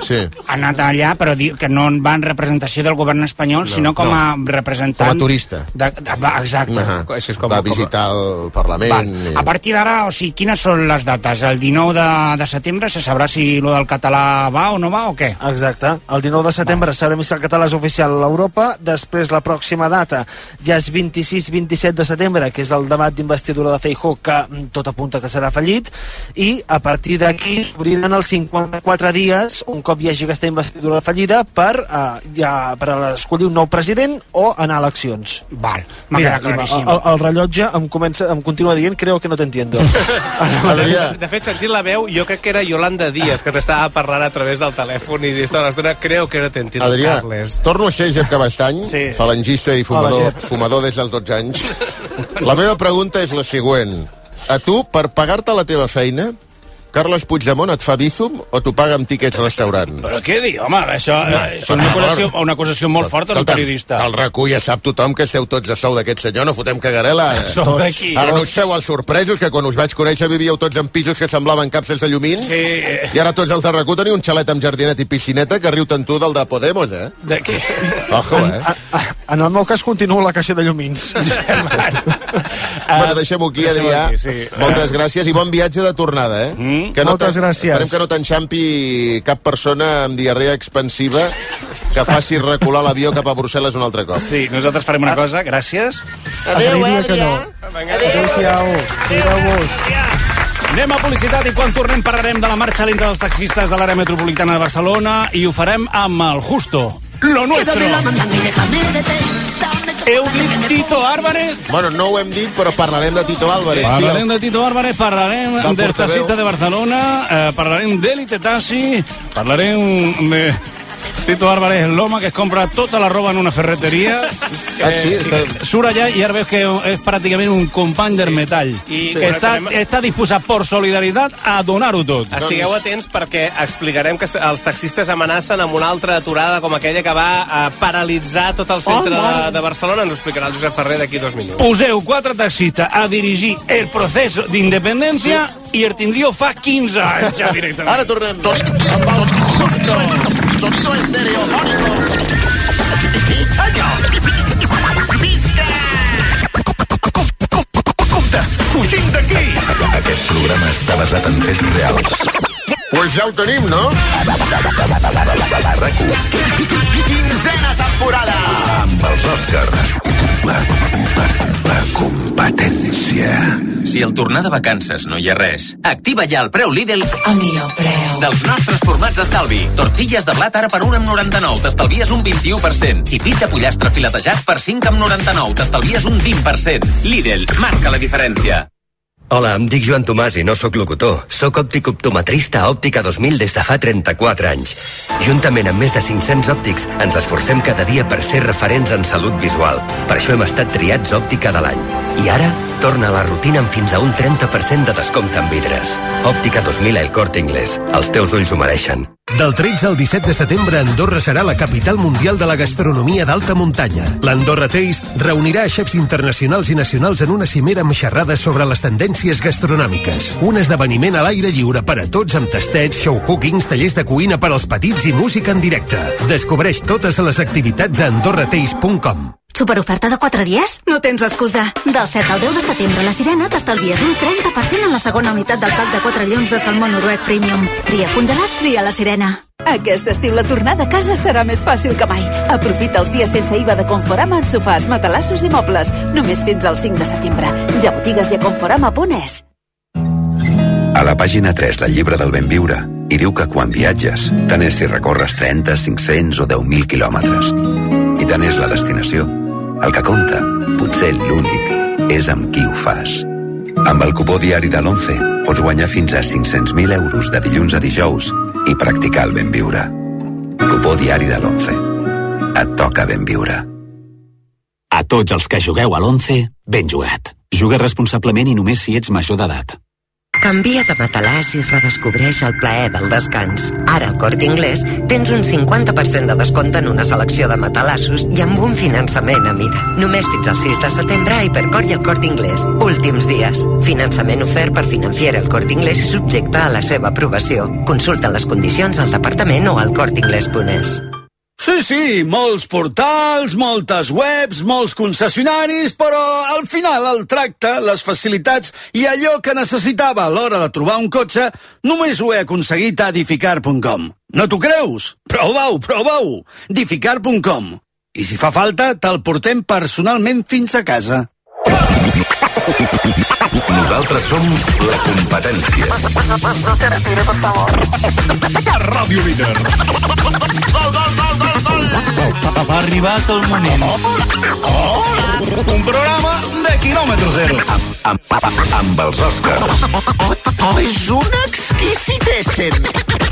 ha anat allà, però diu que no va en representació del govern espanyol, sinó com a representant... Com a turista. Exacte. Va visitar el Parlament. A partir d'ara, o sigui, quines són les dates? El 19 de setembre se sabrà si lo del català va o no va o què? Exacte. El 19 de setembre sabrem si el català és oficial a Europa. Després, la pròxima data ja és 26-27 de setembre, que és el debat d'investidura de Feijóo, que tot apunta que serà fallit, i a partir d'aquí s'obriran els 54 dies, un cop hi hagi aquesta investidura fallida, per escollir un nou president o anar a eleccions. Val, mira, el rellotge em continua dient creo que no t'entiendo. De fet, sentint la veu, jo crec que era Yolanda Díaz, que t'estava parlant a través del telèfon i des de l'estona, creo que no t'entiendo, Adrià, Carles. Torno a ser Jep Cabestany, falangista i fumador des dels 12 anys. La meva pregunta és la següent. A tu, per pagar-te la teva feina, Carles Puigdemont et fa bízum o t'ho paga amb tíquets restaurant? Però què diu, home? Això és una acusació molt forta d'un periodista. Te'l recull, ja sap tothom que esteu tots a sou d'aquest senyor, no fotem cagarela. Sou d'aquí. Ara no us feu els sorpresos, que quan us vaig conèixer vivíeu tots en pisos que semblaven capses de llumins, i ara tots els de RAC1 teniu un xalet amb jardinet i piscineta que riu tant tu del de Podemos, eh? De què? Ojo, En el meu cas continua la caixa de llumins. Bueno, deixem-ho aquí, Adrià. Moltes gràcies i bon viatge de tornada, eh? Moltes gràcies. Esperem que no t'enxampi cap persona amb diarrea expansiva que faci recular l'avió cap a Brussel·les un altre cop. Sí, nosaltres farem una cosa, gràcies. Adéu, Adrià. Adéu-siau. Adéu-vos. Anem a publicitat i quan tornem parlarem de la marxa lenta dels taxistes de l'àrea metropolitana de Barcelona i ho farem amb el Justo, lo nuestro. Heu dit Tito Álvarez? Bueno, no ho hem dit, però parlarem de Tito Álvarez. Parlarem de Tito Álvarez, parlarem del taxista de Barcelona, parlarem d'Elite Taxi, parlarem de Tito Álvarez, l'home que es compra tota la roba en una ferreteria. Surt allà i ara veus que és pràcticament un company del metall. Està disposat per solidaritat a donar-ho tot. Estigueu atents perquè explicarem que els taxistes amenacen amb una altra aturada com aquella que va paralitzar tot el centre de Barcelona. Ens ho explicarà el Josep Ferrer d'aquí 2 minuts. Poseu 4 taxistes a dirigir el procés d'independència i el tindríeu fa 15 anys ja directament. Ara tornem amb el Justo. Sonido estereofónico. Visca! Compte, fugim d'aquí! Aquest programa està basat en fets reals. Pues ja ho tenim, no? Quinzena temporada! Amb els Oscars. La competència. Si al tornar de vacances no hi ha res, activa ja el preu Lidl al millor preu dels nostres formats estalvi. Tortilles de blat ara per 1,99, t'estalvies un 21%. I pit de pollastre filetejat per 5,99, t'estalvies un 20%. Lidl, marca la diferència. Hola, em dic Joan Tomàs i no sóc locutor. Sóc òptic optometrista a Òptica 2000 des de fa 34 anys. Juntament amb més de 500 òptics, ens esforcem cada dia per ser referents en salut visual. Per això hem estat triats òptica de l'any. I ara, torna a la rutina amb fins a un 30% de descompte en vidres. Òptica 2000 El Corte Inglés. Els teus ulls ho mereixen. Del 13 al 17 de setembre, Andorra serà la capital mundial de la gastronomia d'alta muntanya. L'Andorra Taste reunirà xefs internacionals i nacionals en una cimera amb xerrades sobre les tendències gastronòmiques. Un esdeveniment a l'aire lliure per a tots amb tastets, show cookings, tallers de cuina per als petits i música en directe. Descobreix totes les activitats a andorrataste.com. Superoferta de 4 dies? No tens excusa. Del 7 al 10 de setembre a la Sirena t'estalvies un 30% en la segona unitat del pack de 4 lleons de salmó noruec premium. Tria congelat, tria la Sirena. Aquest estiu la tornada a casa serà més fàcil que mai. Aprofita els dies sense IVA de Conforama en sofàs, matalassos i mobles. Només fins al 5 de setembre. Ja botigues i a conforama.es. A la pàgina 3 del llibre del Benviure hi diu que quan viatges, tant és si recorres 30, 500 o 10.000 quilòmetres. I tant és la destinació. El que compta, potser l'únic, és amb qui ho fas. Amb el cupó diari de l'11 pots guanyar fins a 500.000 euros de dilluns a dijous i practicar el Benviure. Cupó diari de l'11. Et toca Benviure. A tots els que jugueu a l'11, ben jugat. Juga responsablement i només si ets major d'edat. Canvia de matalàs i redescobreix el plaer del descans. Ara al Corte Inglés tens un 50% de descompte en una selecció de matalassos i amb un finançament a mida. Només fins al 6 de setembre a Hipercor i al Corte Inglés. Últims dies. Finançament ofert per Financiera el Corte Inglés i subjecte a la seva aprovació. Consulta les condicions al departament o al corteinglés.es. Sí, molts portals, moltes webs, molts concessionaris, però al final el tracte, les facilitats i allò que necessitava a l'hora de trobar un cotxe només ho he aconseguit a Dificar.com. No t'ho creus? Prova-ho! Dificar.com. I si fa falta, te'l portem personalment fins a casa. Nosaltres som la competència. Ràdio Líder. Ha arribat el moment. Un programa de quilòmetre zero. Amb els Oscars. És una exquisitessen.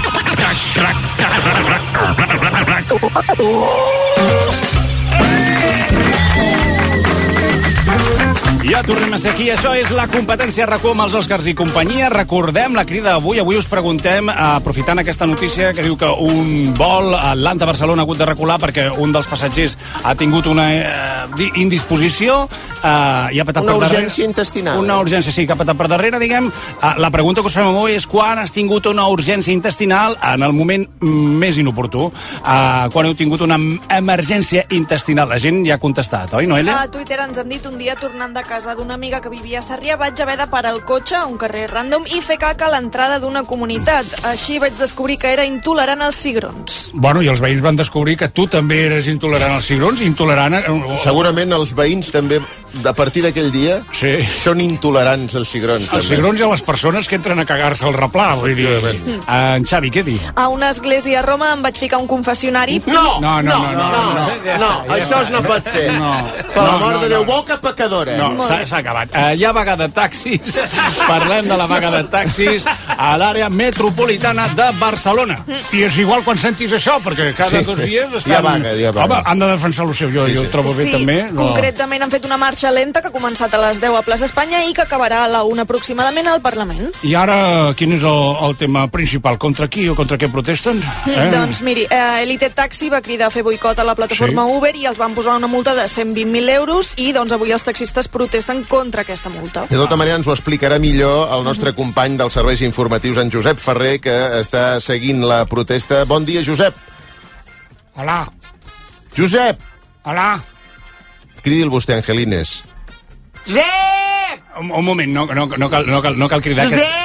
Ja tornem a ser aquí. Això és la competència RAC1 amb els Oscars i companyia. Recordem la crida d'avui. Avui us preguntem, aprofitant aquesta notícia que diu que un vol a Atlanta-Barcelona ha hagut de recular perquè un dels passatgers ha tingut una indisposició i ha patat per darrere. Una urgència intestinal. Una urgència, sí, que ha patat per darrere, diguem. La pregunta que us fem avui és quan has tingut una urgència intestinal en el moment més inoportú. Quan heu tingut una emergència intestinal. La gent ja ha contestat, oi, Noelia? A Twitter ens han dit un dia tornant de casa d'una amiga que vivia a Sarrià vaig haver de parar el cotxe a un carrer random i fer caca a l'entrada d'una comunitat. Així vaig descobrir que era intolerant als cigrons. Bueno, i els veïns van descobrir que tu també eres intolerant als cigrons, intolerant... Segurament els veïns també, a partir d'aquell dia, són intolerants als cigrons. Els cigrons i a les persones que entren a cagar-se al replà, vull dir... En Xavi, què diu? A una església a Roma em vaig ficar un confessionari. No, això no pot ser. Per l'amor de Déu, boca pecadora. No, s'ha acabat. Hi ha vaga de taxis. Parlem de la vaga de taxis a l'àrea metropolitana de Barcelona. I és igual quan sentis això, perquè cada 2 dies estan... Hi ha vaga. Home, han de defensar el seu. Jo ho trobo bé també. Concretament han fet una marxa lenta que ha començat a les 10 a Plaça Espanya i que acabarà a la 1 aproximadament al Parlament. I ara, quin és el tema principal? Contra qui o contra què protesten? Doncs miri, Elite Taxi va cridar a fer boicot a la plataforma Uber i els van posar una multa de 120.000 euros i doncs avui els taxistes protesten contra aquesta multa. De tota manera ens ho explicarà millor el nostre company dels serveis informatius, en Josep Ferrer, que està seguint la protesta. Bon dia, Josep. Hola. Josep. Hola. Cridi-el vostè, Angelines. Josep! Un moment, no cal cridar. Josep!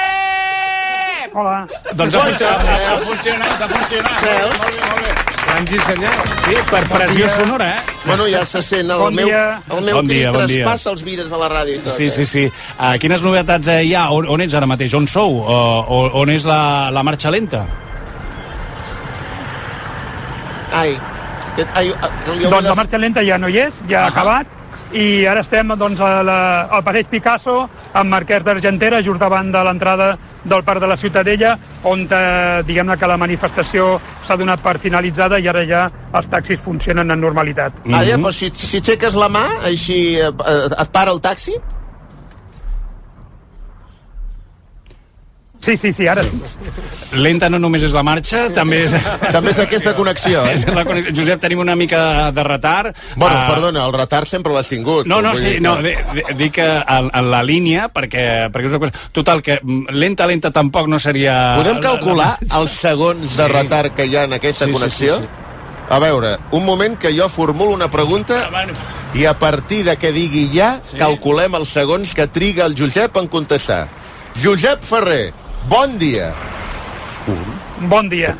Hola. Doncs ha funcionat. Molt bé. Anys i senyals. Sí, per pressió sonora, Bueno, ja se sent. El meu crit traspassa els vidres de la ràdio i tot. Sí. Quines novetats hi ha? On ets ara mateix? On sou? On és la marxa lenta? Doncs la marxa lenta ja no hi és, ja ha acabat, i ara estem al passeig Picasso, amb Marquès d'Argentera, just davant de l'entrada del Parc de la Ciutadella, on diguem-ne que la manifestació s'ha donat per finalitzada i ara ja els taxis funcionen en normalitat. Però si aixeques la mà, així et para el taxi? Sí, ara sí. Lenta no només és la marxa, també és... També és aquesta connexió, Josep, tenim una mica de retard. Bueno, perdona, el retard sempre l'has tingut. Dic que en la línia, perquè és una cosa... Total, que lenta tampoc no seria... Podem calcular els segons de retard que hi ha en aquesta connexió? Sí. A veure, un moment que jo formulo una pregunta i a partir de que digui ja, calculem els segons que triga el Josep en contestar. Josep Ferrer, bon dia. Bon dia.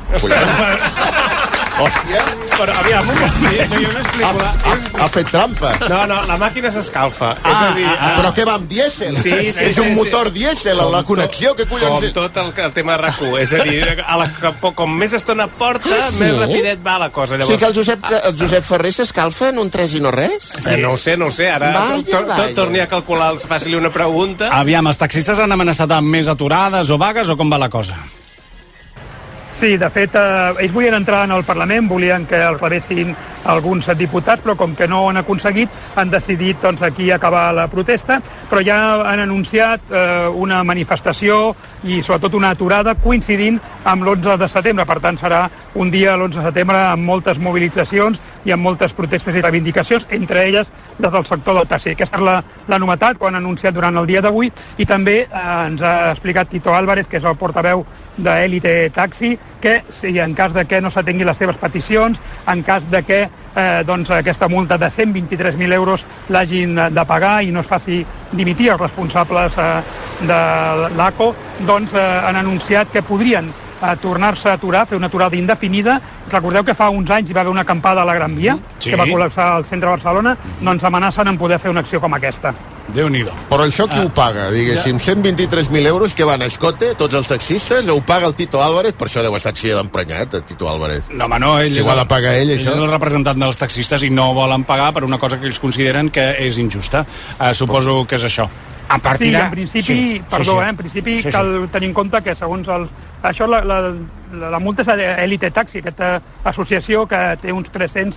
Hòstia. Però aviam, jo us explico. Ha fet trampa. No, la màquina s'escalfa. És a dir... Però què va amb dièsel? Sí. És un motor dièsel, la connexió, que collons... Com tot el tema RAC1. És a dir, com més estona porta, més rapidet va la cosa. O sigui que el Josep Ferrer s'escalfa en un 3 i no res? No ho sé. Ara torni a calcular, faci-li una pregunta. Aviam, els taxistes han amenaçat amb més aturades o vagues o com va la cosa? Sí, de fet, ells volien entrar en el Parlament, volien que el clavessin alguns diputats, però com que no ho han aconseguit, han decidit doncs, aquí acabar la protesta, però ja han anunciat una manifestació i sobretot una aturada coincidint amb l'11 de setembre. Per tant, serà un dia, l'11 de setembre, amb moltes mobilitzacions i amb moltes protestes i reivindicacions, entre elles des del sector del taxi. Aquesta és la novetat que han anunciat durant el dia d'avui, i també ens ha explicat Tito Álvarez, que és el portaveu d'Elite Taxi, que si en cas de que no s'atengui les seves peticions, en cas de que doncs, aquesta multa de 123.000 euros l'hagin de pagar i no es faci dimitir els responsables de l'ACO, doncs han anunciat que podrien tornar-se a aturar, fer una aturada indefinida. Recordeu que fa uns anys hi va haver una acampada a la Gran Via, que va col·lapsar el centre de Barcelona, doncs amenacen en poder fer una acció com aquesta. Déu-n'hi-do. Però això qui ho paga? Diguéssim, 123.000 euros que van a escote, tots els taxistes, ho paga el Tito Álvarez? Per això deu estar així d'emprenyat, el Tito Álvarez. No, home, no, ell si ho ha de pagar ell, això. Ell és el representant dels taxistes i no volen pagar per una cosa que ells consideren que és injusta. Suposo que és això. A partir de... Sí, en principi, en principi cal tenir en compte que segons això la multa és Elite Taxi, aquesta associació que té uns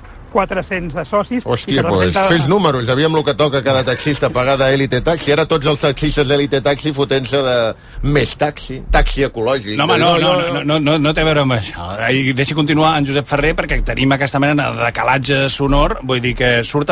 400 socis. Hòstia, doncs fes números, aviam el que toca cada taxista pagar d'Elite Taxi. Ara tots els taxistes d'Elite Taxi fotent-se de més taxi ecològic. No, home, no té a veure amb això. Deixi continuar en Josep Ferrer, perquè tenim aquesta mena de decalatge sonor, vull dir que surt a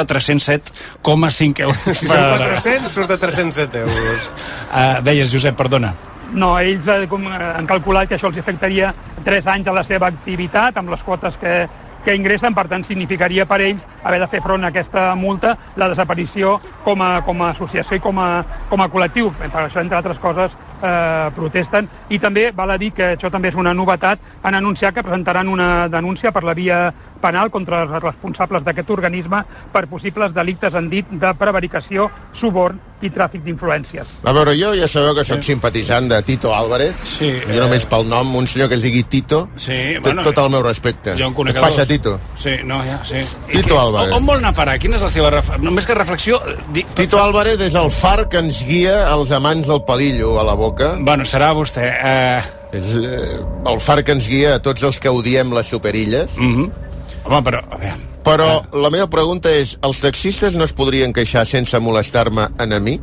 307,5 euros. Si són 400, surt a 307 euros. Deies, Josep, perdona. No, ells han calculat que això els afectaria 3 anys a la seva activitat, amb les quotes que ingressen, per tant significaria per ells haver de fer front a aquesta multa, la desaparició com a associació i com a col·lectiu. Per això, entre altres coses, protesten. I també val a dir que això també és una novetat, han anunciat que presentaran una denúncia per la via penal contra els responsables d'aquest organisme per possibles delictes, han dit, de prevaricació, suborn i tràfic d'influències. A veure, jo ja sabeu que soc simpatitzant de Tito Álvarez. Sí, jo només pel nom, un senyor que es digui Tito, té tot el meu respecte. Jo en conec passa, Tito? Sí, no, ja, sí. Tito Álvarez. On vol anar a parar? Quina és la seva només que reflexió? Tito Álvarez és el far que ens guia als amants del palillo a la boca. Bueno, serà vostè. És el far que ens guia a tots els que odiem les superilles. Home, però... Però la meva pregunta és, els taxistes no es podrien queixar sense molestar-me a mi?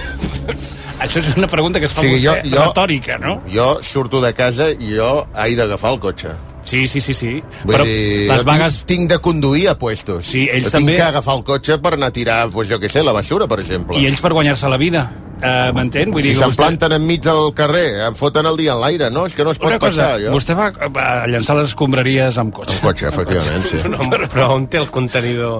Això és una pregunta que es fa vostè retòrica, no? Jo surto de casa i jo he d'agafar el cotxe. Sí. Vull dir, les vagues... tinc de conduir a puestos. Sí, ells també... Tinc que agafar el cotxe per anar a tirar, pues, jo què sé, la basura, per exemple. I ells per guanyar-se la vida. M'entén? Vull dir si s'emplanten enmig del carrer, em foten el dia en l'aire, no? És que no es pot passar, jo. Vostè va a llançar les escombraries amb cotxe. Amb cotxe, efectivament, sí. Però on té el contenidor?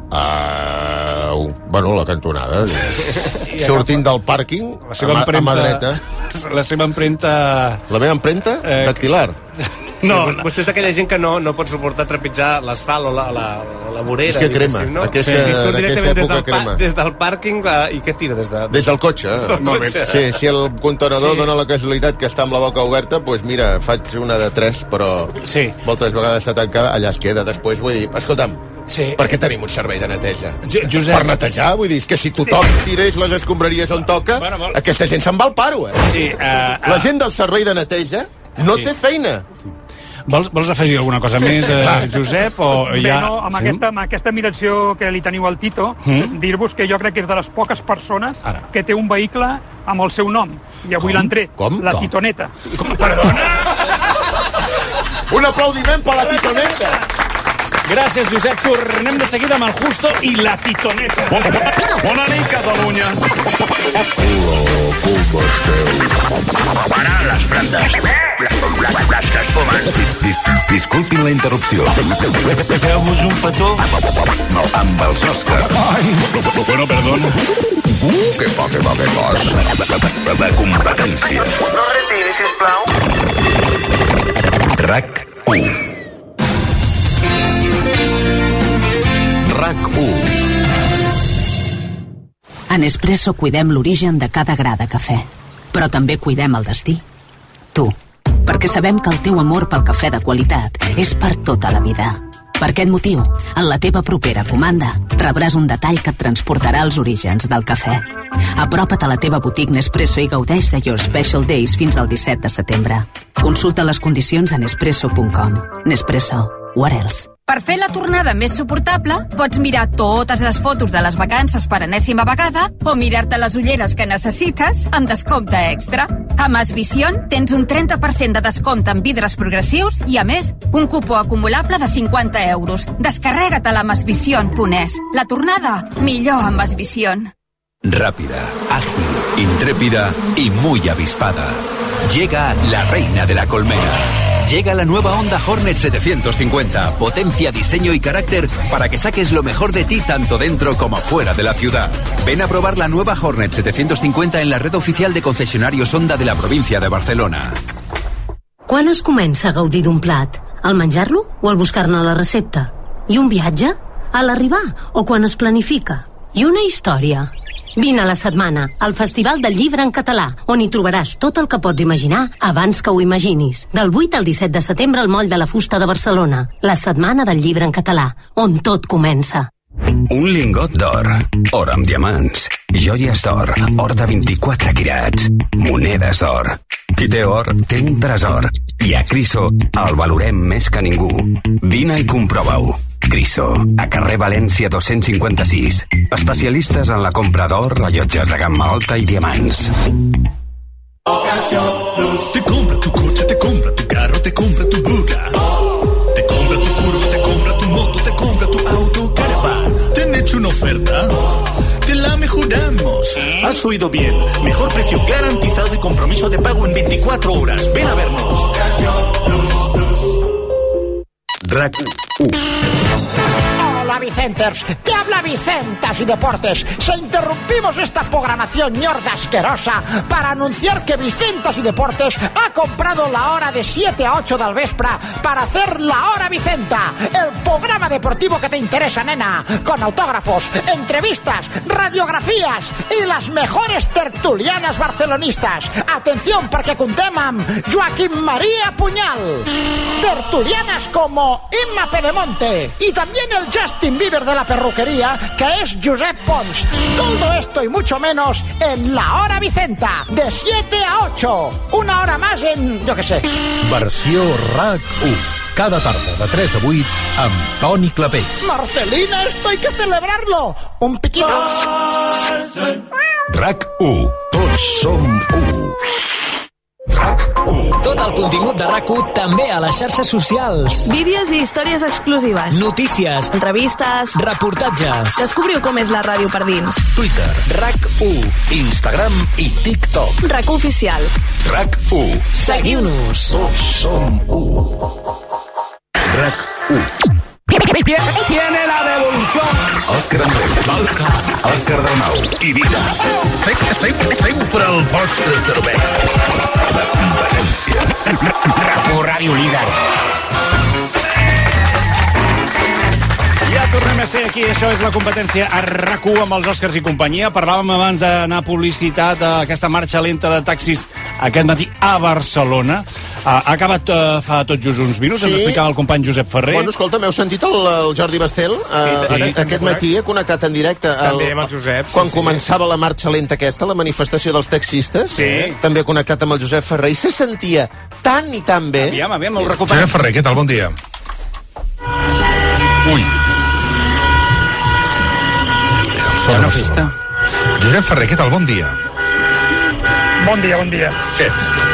Bueno, la cantonada. Sortint del pàrquing, a mà dreta. La seva empremta... La meva empremta? Dactilar. No, vostè és d'aquella gent que no pot suportar trepitjar l'asfalt o la vorera. És que crema, no? Aquesta època crema. Des del pàrquing i què tira? Des del cotxe. Sí, si el contenedor dona la casualitat que està amb la boca oberta, doncs mira, faig una de 3, però moltes vegades està tancada, allà es queda. Després vull dir, escolta'm, per què tenim un servei de neteja? Josep... Per netejar, vull dir, és que si tothom tirés les escombraries on toca, aquesta gent se'n va al paro, La gent del servei de neteja no té feina. Vols afegir alguna cosa més, Josep? Amb aquesta admiració que li teniu al Tito, dir-vos que jo crec que és de les poques persones que té un vehicle amb el seu nom. I avui l'han tret. La Titoneta. Perdona? Un aplaudiment per la Titoneta. Gràcies, Josep. Tornem de seguida amb el Justo i la Titoneta. Bona nit, Catalunya. Parar les plantes. Les que es fumen. Disculpin la interrupció. Feu-vos un petó? No, amb els Òscars. Bueno, perdón. Que poc de competència. No retiri, sisplau. RAC 1. RAC 1. A Nespresso cuidem l'origen de cada gra de cafè, però també cuidem el destí. Tu, perquè sabem que el teu amor pel cafè de qualitat és per tota la vida. Per aquest motiu, en la teva propera comanda rebràs un detall que et transportarà als orígens del cafè. Apropa't a la teva botiga Nespresso i gaudeix de Your Special Days fins al 17 de setembre. Consulta les condicions a nespresso.com. Nespresso. What else? Per fer la tornada més suportable, pots mirar totes les fotos de les vacances per enèsima vegada o mirar-te les ulleres que necessites amb descompte extra. A Mas Vision tens un 30% de descompte en vidres progressius i, a més, un cupó acumulable de 50 euros. Descarrega-te a masvision.es. La tornada, millor amb Mas Vision. Rápida, ágil, intrépida y muy avispada. Llega la reina de la colmena. Llega la nueva Honda Hornet 750. Potencia, diseño y carácter para que saques lo mejor de ti tanto dentro como fuera de la ciudad. Ven a probar la nueva Hornet 750 en la red oficial de concesionarios Honda de la provincia de Barcelona. Quan es comença a gaudir d'un plat? Al menjar-lo o al buscar-ne la recepta? I un viatge? A l'arribar o quan es planifica? I una història? Vine a la setmana, al Festival del Llibre en Català, on hi trobaràs tot el que pots imaginar abans que ho imaginis. Del 8 al 17 de setembre al Moll de la Fusta de Barcelona. La Setmana del Llibre en Català, on tot comença. Un lingot d'or, or amb diamants, joies d'or, or de 24 quirats, monedes d'or. Qui té or, té un tresor. I a Criso el valorem més que ningú. Vine i comprova-ho. Criso, a carrer València 256. Especialistes en la compra d'or, rellotges de gamma alta i diamants. Te compra tu coche, te compra tu carro, te compra tu buga. Te compra tu furgo, te compra tu moto, te compra tu auto, caravan. ¿Te han hecho una oferta? Te la mejoramos. Has oído bien. Mejor precio garantizado y compromiso de pago en 24 horas. Ven a vernos. RAC 1. Hola Vicenters, te habla Vicentas y Deportes. Se interrumpimos esta programación ñorda asquerosa para anunciar que Vicentas y Deportes ha comprado la hora de 7 a 8 del vespre para hacer la Hora Vicenta, el programa deportivo que te interesa, nena, con autógrafos, entrevistas, radiografías y las mejores tertulianas barcelonistas. Atención, perquè contem amb Joaquim María Puñal, tertulianas como Inma Pedemonte y también el Justin Bieber de la perruquería, que es Josep Pons. Todo esto y mucho menos en la Hora Vicenta, de 7 a 8. Una hora más en, yo qué sé. Versió RAC 1. Cada tarda de 3 a 8 amb Toni Clapés. Marcelina, esto hay que celebrarlo. Un piquito. RAC 1. Tots som 1. Tot el contingut de RAC1 també a les xarxes socials. Vídeos i històries exclusives. Notícies. Entrevistes. Reportatges. Descobriu com és la ràdio per dins. Twitter, RAC1, Instagram i TikTok. RAC1 Oficial. RAC1. Seguiu-nos. Tots som 1. RAC1. Tiene la devolución. Òscar Andreu. Òscar Dalmau. I Vita. Sempre el vostre servei. La competència. RAC1 Ràdio Líder. Ja tornem a ser aquí, això és la competència a RAC1 amb els Òscars i companyia. Parlàvem abans d'anar a publicitat d'aquesta marxa lenta de taxis aquest matí a Barcelona. Ha acabat fa tot just uns minuts, ens explicava el company Josep Ferrer. Bueno, escolta, m'heu sentit el Jordi Bastel? Aquest matí he connectat en directe també amb el Josep, quan començava la marxa lenta aquesta, la manifestació dels taxistes. També he connectat amb el Josep Ferrer i se sentia tan i tan bé. Aviam, el recuperem. Josep Ferrer, què tal? Bon dia. Ui. Hi ha una festa. Josep Ferrer, què tal? Bon dia. Bon dia, bon dia. Què?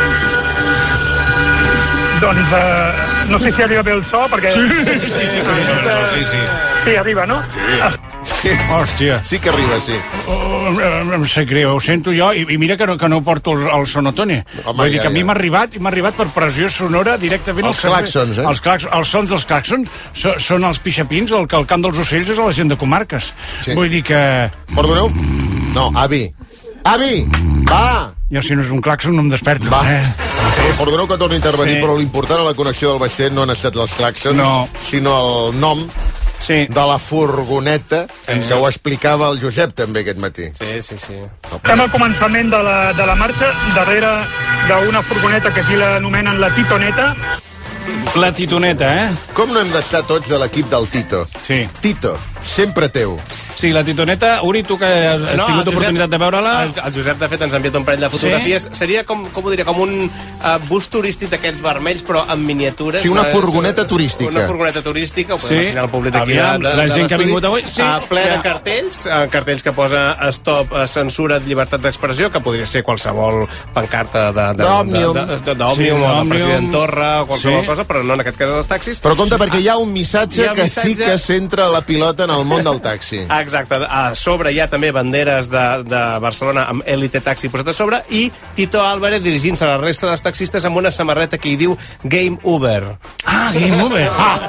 Doncs no sé si arriba bé el so, perquè... Sí. Sí, arriba, no? Hòstia. Sí que arriba, sí. Em sap greu, ho sento jo, i mira que no porto el sonotone. Vull dir que a mi m'ha arribat per pressió sonora directament... Els claxons, Els sons dels claxons són els pixapins, el camp dels ocells és a la gent de comarques. Vull dir que... Perdoneu? No, avi, va! Jo, si no és un claxon, no em desperto. Va. Perdoneu que torni a intervenir, però l'important a la connexió del Bastet no han estat els claxons, sinó el nom de la furgoneta, que ho explicava el Josep també aquest matí. Sí. Estem al començament de la marxa, darrere d'una furgoneta que aquí l'anomenen la Titoneta. La Titoneta, Com no hem d'estar tots de l'equip del Tito? Sí. Tito, sempre teu. Sí, la Titoneta, Uri, tu que has tingut oportunitat de veure-la... El Josep, de fet, ens ha enviat un parell de fotografies. Seria, com ho diria, com un bus turístic d'aquests vermells, però amb miniatures. Sí, una furgoneta turística. Una furgoneta turística, ho podem ensenyar al públic d'aquí. La gent que ha vingut avui... Ple de cartells, cartells que posa stop, censura, llibertat d'expressió, que podria ser qualsevol pancarta d'Òmnium, o del president Torra, o qualsevol cosa, però no en aquest cas dels taxis. Però compte, perquè hi ha un missatge que sí que centra la pilota en el món del taxi. Exacte. A sobre hi ha també banderes de Barcelona amb Elite Taxi posat a sobre i Tito Álvarez dirigint-se a la resta dels taxistes amb una samarreta que hi diu Game Over. Ah, Game Over.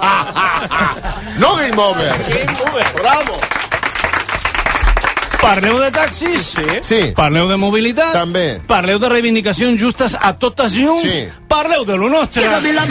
No Game Over. Game Over. Bravo. Parleu de taxis? Sí. Parleu de mobilitat? També. Parleu de reivindicacions justes a totes llums? Sí. Parleu de lo nostre.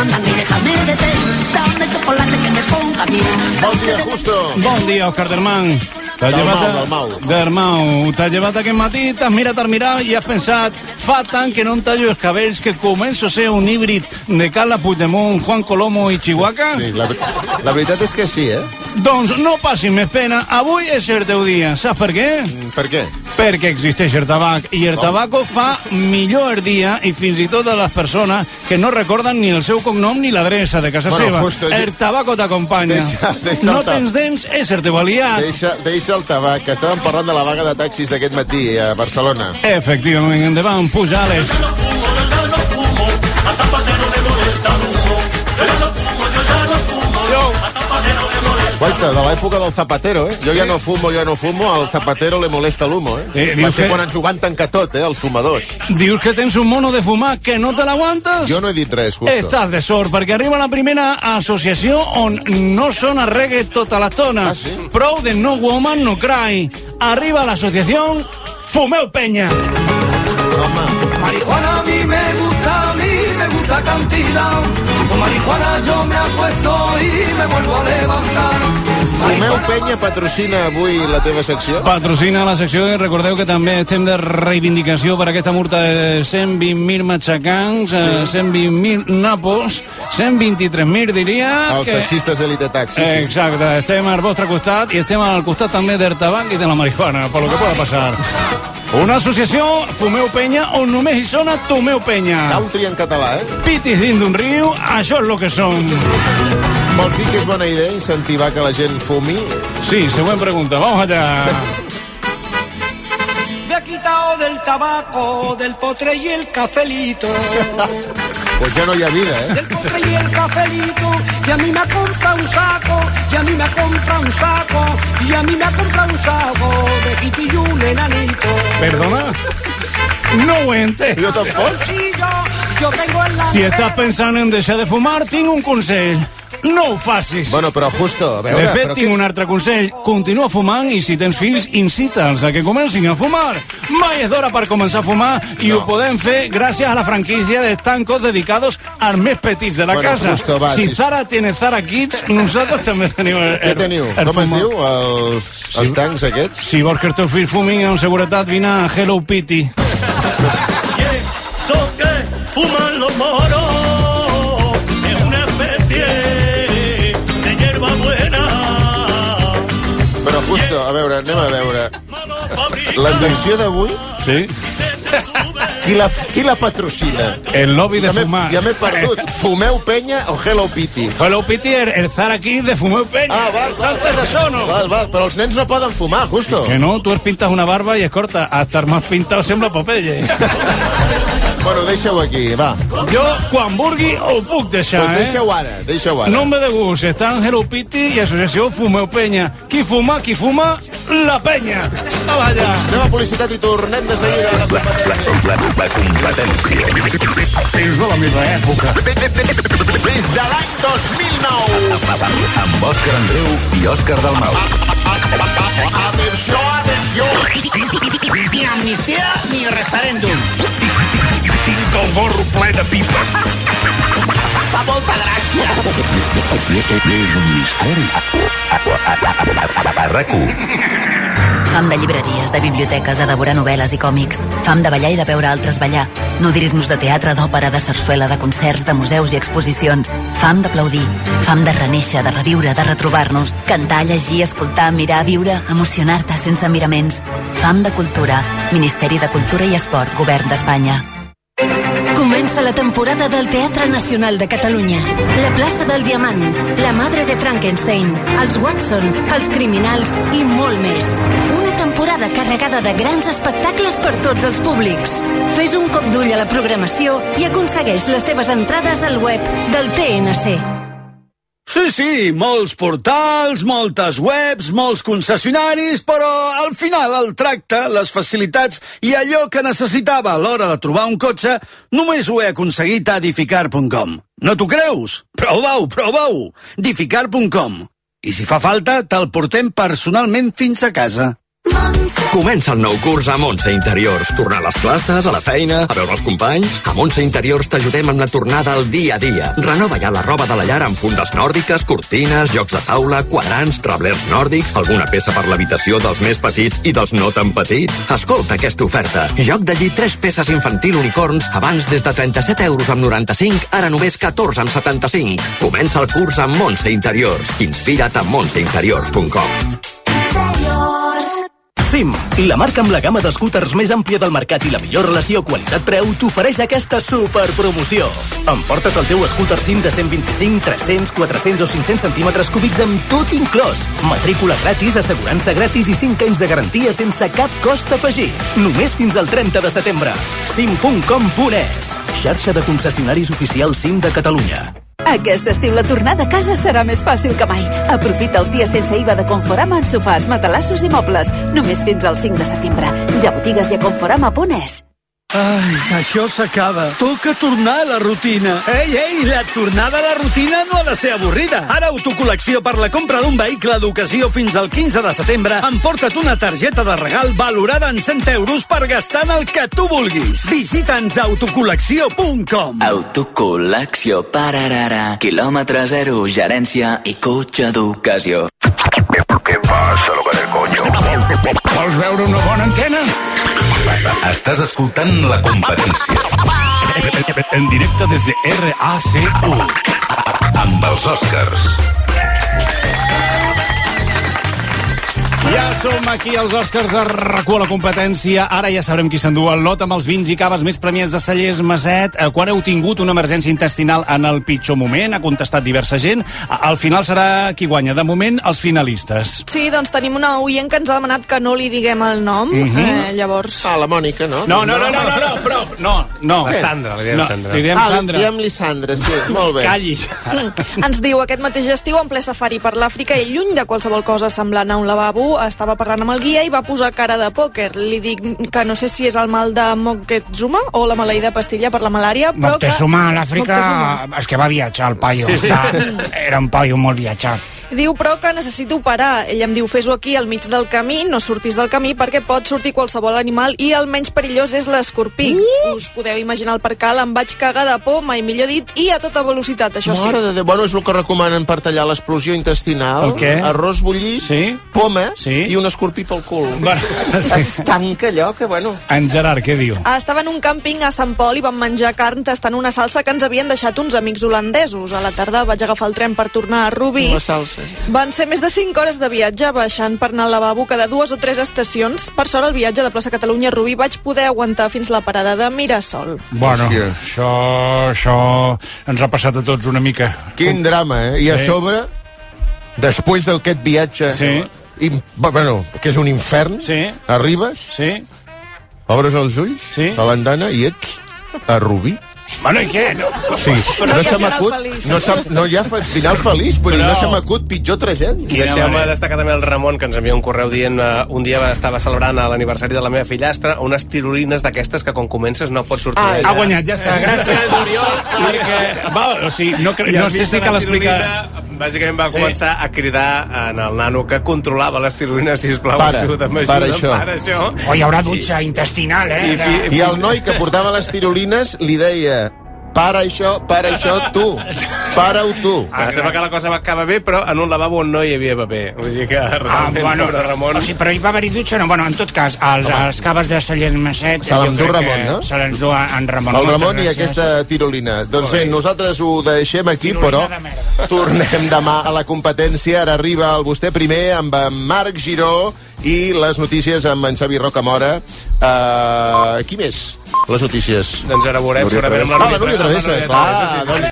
Bon dia, Justo. Bon dia, Òscar Dermán. Del Mau. T'has llevat aquest matí, t'has mirat al mirall i has pensat, fa tant que no em tallo els cabells que començo a ser un híbrid de Carla Puigdemont, Juan Colomo i Chihuahua? Sí, la veritat és que sí, eh? Doncs no passin més pena, avui és el teu dia. Saps per què? Per què? Perquè existeix el tabac, i el tabaco fa millor el dia, i fins i tot a les persones que no recorden ni el seu cognom ni l'adreça de casa seva. Justo, el tabaco t'acompanya. No tens dents, és el teu aliat. Deixa el tabac, que estàvem parlant de la vaga de taxis d'aquest matí a Barcelona. Efectivament, endavant, Pujales. Guaita, de l'època del Zapatero, eh? Jo ja no fumo, al Zapatero le molesta l'humo, eh? Va ser quan ens ho van tancar tot, els fumadors. Dius que tens un mono de fumar que no te l'aguantes? Jo no he dit res, Justo. Estàs de sort, perquè arriba la primera associació on no sona reggae tota l'estona. Sí? Prou de No Woman No Cry. Arriba l'associació Fumeu Peña. Marihuana a mí me gusta cantidad. Con marihuana yo me acuesto y me vuelvo a levantar. Fumeu Peña patrocina avui la teva secció? Patrocina la secció i recordeu que també estem de reivindicació per aquesta multa de 120.000 matxacans, 120.000 napos, 123.000 diria... Els taxistes d'Elite Taxi. Exacte, estem al vostre costat i estem al costat també del tabac i de la marihuana, per lo que pueda passar. Una associació, Fumeu Peña, on només hi sona Tomeu Peña. Country en català, eh? Pitis dins d'un riu, això és lo que són. Vols dir que és bona idea incentivar que la gent fumi? Sí, següent pregunta, vamos allá. Me ha quitado del tabaco, del potre y el cafelito. Pues ya no hi ha vida, eh? Del potre y el cafelito, y a mí me ha comprado un saco, y a mí me ha comprado un saco, y a mí me ha comprado un saco de hippie y un enanito. ¿Perdona? No ho he entès. Jo tampoc. Si estàs pensant en deixar de fumar, tinc un consell. No ho facis. Bueno, però Justo, a veure... De fet, tinc un altre consell. Continua fumant i si tens fills, incita'ls a que comencin a fumar. Mai és d'hora per començar a fumar i ho podem fer gràcies a la franquícia de tancos dedicados als més petits de la casa. Justo, va, si Zara tiene Zara Kids, nosaltres també teniu... Què teniu? Com es diu? Els tancs aquests? Si vols que els teus fills fumin amb seguretat, vine a Hello Pitty. Eso que fuman los moros es una especie de hierba buena. Però Justo, a veure, anem a veure. La secció d'avui... Sí? Qui la patrocina? El lobby de fumar. Ja m'he perdut. Fumeu Peña o Hello Pitty? Hello Pitty, el Zara Kids de Fumeu Peña. Ah, val. Saltes de sono. Val, però els nens no poden fumar, Justo. Que no, tu es pintas una barba i es corta. Hasta el más pintado sembla Popeye. Bueno, deixa-ho aquí, va. Jo, quan vulgui, ho puc deixar, pues deixa-ho ara. Nombre de gust, està en Hello Pitty i associació Fumeu Peña. Qui fuma, la penya. Va allà. Anem a publicitat i tornem de seguida a la competència. La competència. És de la meva època. Des de l'any 2009. Amb Òscar Andreu i Òscar Dalmau. Atenció. Ni amnistia ni referèndum. Tinc el gorro ple de pipes. Fa molta gràcia. És un misteri. A RAC1. Fam de llibreries, de biblioteques, de devorar novel·les i còmics. Fam de ballar i de veure altres ballar. Nodrir-nos de teatre, d'òpera, de sarsuela, de concerts, de museus i exposicions. Fam d'aplaudir. Fam de renéixer, de reviure, de retrobar-nos. Cantar, llegir, escoltar, mirar, viure, emocionar-te sense miraments. Fam de cultura. Ministeri de Cultura i Esport, Govern d'Espanya. Comença la temporada del Teatre Nacional de Catalunya. La plaça del Diamant, La Madre de Frankenstein, els Watson, els Criminals i molt més. Una temporada carregada de grans espectacles per tots els públics. Fes un cop d'ull a la programació i aconsegueix les teves entrades al web del TNC. Sí, molts portals, moltes webs, molts concessionaris, però al final el tracte, les facilitats i allò que necessitava a l'hora de trobar un cotxe només ho he aconseguit a edificar.com. No t'ho creus? Prova-ho! edificar.com. I si fa falta, te'l portem personalment fins a casa. Comença el nou curs a Montse Interiors. Tornar a les classes, a la feina, a veure els companys. A Montse Interiors t'ajudem amb la tornada al dia a dia. Renova ja la roba de la llar amb fundes nòrdiques, cortines, jocs de taula, quadrants, trablers nòrdics, alguna peça per l'habitació dels més petits i dels no tan petits. Escolta aquesta oferta. Joc de llit 3 peces infantil unicorns, abans des de 37 euros amb 95, ara només 14 amb 75. Comença el curs amb Montse Interiors. Inspira't a montseinteriors.com. CIM, la marca amb la gamma d'escúters més àmplia del mercat i la millor relació qualitat-preu t'ofereix aquesta superpromoció. Emporta't el teu escúter CIM de 125, 300, 400 o 500 centímetres cúbics amb tot inclòs. Matrícula gratis, assegurança gratis i 5 anys de garantia sense cap cost afegit. Només fins al 30 de setembre. CIM.com.es, xarxa de concessionaris oficials CIM de Catalunya. Aquest estiu la tornada a casa serà més fàcil que mai. Aprofita els dies sense IVA de Conforama en sofàs, matalassos i mobles. Només fins al 5 de setembre. Ja botigues i a Conforama.es. Ai, això s'acaba. Toca tornar a la rutina. Ei, la tornada a la rutina no ha de ser avorrida. Ara autocol·lecció per la compra d'un vehicle d'ocasió fins al 15 de setembre. Emporta't una targeta de regal valorada en 100 euros per gastar en el que tu vulguis. Visita'ns a autocol·lecció.com. Autocol·lecció, pararara, quilòmetre zero, gerència i cotxe d'ocasió. Què passa, lo que del coño? Vols veure una bona antena? Estàs escoltant La Competència. En directe des de RAC1. Amb els Oscars. Ja som aquí als Oscars a RAC1 a La Competència. Ara ja sabrem qui s'endú el lot amb els vins i caves més premiats de Cellers Maset. Quan heu tingut una emergència intestinal en el pitjor moment? Ha contestat diversa gent. Al final serà qui guanya. De moment, els finalistes. Sí, doncs tenim una oient que ens ha demanat que no li diguem el nom. Llavors... la Mònica, no? No, però... No. La Sandra, li diem Sandra. Li diem Sandra. Diem-li Sandra, sí, molt bé. Calli. Ens diu, aquest mateix estiu, en ple safari per l'Àfrica i lluny de qualsevol cosa semblant a un lavabo, estava parlant amb el guia i va posar cara de pòquer. Li dic que no sé si és el mal de Moctezuma o la maleïda pastilla per la malària, però Moctezuma a l'Àfrica és que va viatjar, el paio. Sí. Era un paio molt viatjat. Diu, però que necessito parar. Ell em diu, fes-ho aquí al mig del camí, no surtis del camí perquè pot sortir qualsevol animal i el menys perillós és l'escorpí. Us podeu imaginar el percal, em vaig cagar de por, mai millor dit, i a tota velocitat, això sí. Mare de Déu, bueno, és el que recomanen per tallar l'explosió intestinal. El què? Arròs bullit, poma i un escorpí pel cul. Es tanca allò que, bueno... En Gerard, què diu? Estava en un càmping a Sant Pol i vam menjar carn tastant una salsa que ens havien deixat uns amics holandesos. A la tarda vaig agafar el tren per tornar a Rubí. La salsa. Van ser més de 5 hores de viatge, baixant per anar al lavabo cada 2 o 3 estacions. Per sort, el viatge de plaça Catalunya a Rubí vaig poder aguantar fins la parada de Mirasol. Bueno, això ens ha passat a tots una mica. Quin drama, eh? I a sobre, després d'aquest viatge, que és un infern, arribes, obres els ulls a l'andana i ets a Rubí. Bueno, i què? Sí, no se m'acut... No hi ha final feliç, però no se m'acut pitjor tragèdia. Deixeu-me destacar també el Ramon, que ens envia un correu dient un dia estava celebrant l'aniversari de la meva fillastra, unes tirolines d'aquestes que quan comences no pots sortir d'allà. Ha guanyat, ja està. Gràcies, Oriol. Perquè, no sé si cal explicar... Bàsicament va començar a cridar en el nano que controlava les tirolines, sisplau, para això. Hi haurà dutxa intestinal, I el noi que portava les tirolines li deia: Para això, tu. Para-ho tu. Sembla que la cosa va acabar bé, però en un lavabo on no hi havia paper. Vull dir que realment, pobre Ramon... O sigui, però hi va haver-hi dutxa, no? Bueno, en tot cas, els caves de Sallent Macet... Se l'endú Ramon, no? Se l'endú en Ramon. El Ramon i aquesta tirolina. Doncs bé, nosaltres ho deixem aquí, però tornem demà a la competència. Ara arriba el Vostè Primer amb en Marc Giró i les notícies amb en Xavi Rocamora. Qui més? Les notícies. Doncs ara veurem, segurament amb la Núria Travessa. Clar, doncs